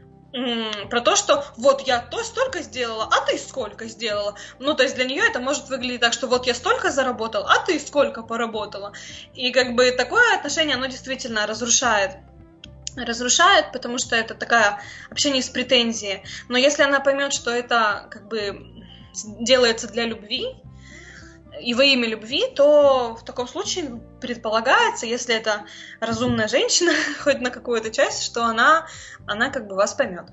Speaker 2: про то, что вот я то столько сделала, а ты сколько сделала. Ну, то есть для нее это может выглядеть так, что вот я столько заработала, а ты сколько поработала. И как бы такое отношение, оно действительно разрушает. Разрушает, потому что это такая общение с претензией. Но если она поймет, что это как бы делается для любви, и во имя любви, то в таком случае предполагается, если это разумная женщина, хоть на какую-то часть, что она, она как бы вас поймет.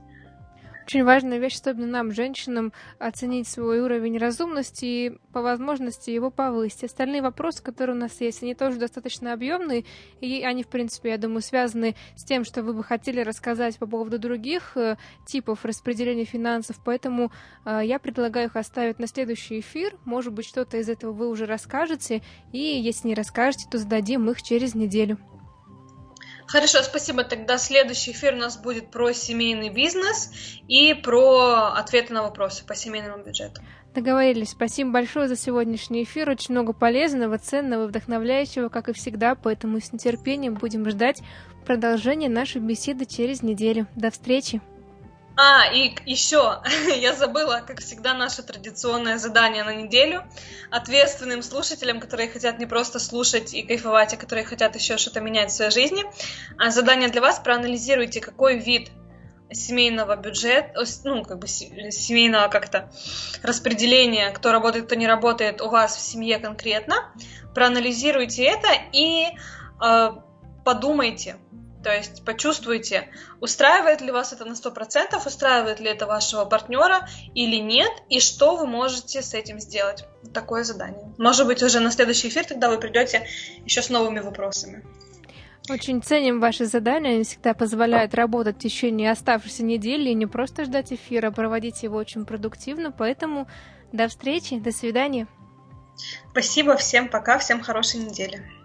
Speaker 1: Очень важная вещь, особенно нам, женщинам, оценить свой уровень разумности и по возможности его повысить. Остальные вопросы, которые у нас есть, они тоже достаточно объемные, и они, в принципе, я думаю, связаны с тем, что вы бы хотели рассказать по поводу других э, типов распределения финансов, поэтому э, я предлагаю их оставить на следующий эфир. Может быть, что-то из этого вы уже расскажете, и если не расскажете, то зададим их через неделю.
Speaker 2: Хорошо, спасибо. Тогда следующий эфир у нас будет про семейный бизнес и про ответы на вопросы по семейному бюджету.
Speaker 1: Договорились. Спасибо большое за сегодняшний эфир. Очень много полезного, ценного, вдохновляющего, как и всегда. Поэтому с нетерпением будем ждать продолжения нашей беседы через неделю. До встречи.
Speaker 2: А, и еще, я забыла, как всегда, наше традиционное задание на неделю. Ответственным слушателям, которые хотят не просто слушать и кайфовать, а которые хотят еще что-то менять в своей жизни. Задание для вас: проанализируйте, какой вид семейного бюджета, ну, как бы семейного как-то распределения, кто работает, кто не работает у вас в семье конкретно. Проанализируйте это и э, подумайте. То есть почувствуйте, устраивает ли вас это на сто процентов, устраивает ли это вашего партнера или нет, и что вы можете с этим сделать. Такое задание. Может быть, уже на следующий эфир тогда вы придете еще с новыми вопросами.
Speaker 1: Очень ценим ваши задания, они всегда позволяют работать в течение оставшейся недели и не просто ждать эфира, а проводить его очень продуктивно. Поэтому до встречи, до свидания.
Speaker 2: Спасибо, всем пока, всем хорошей недели.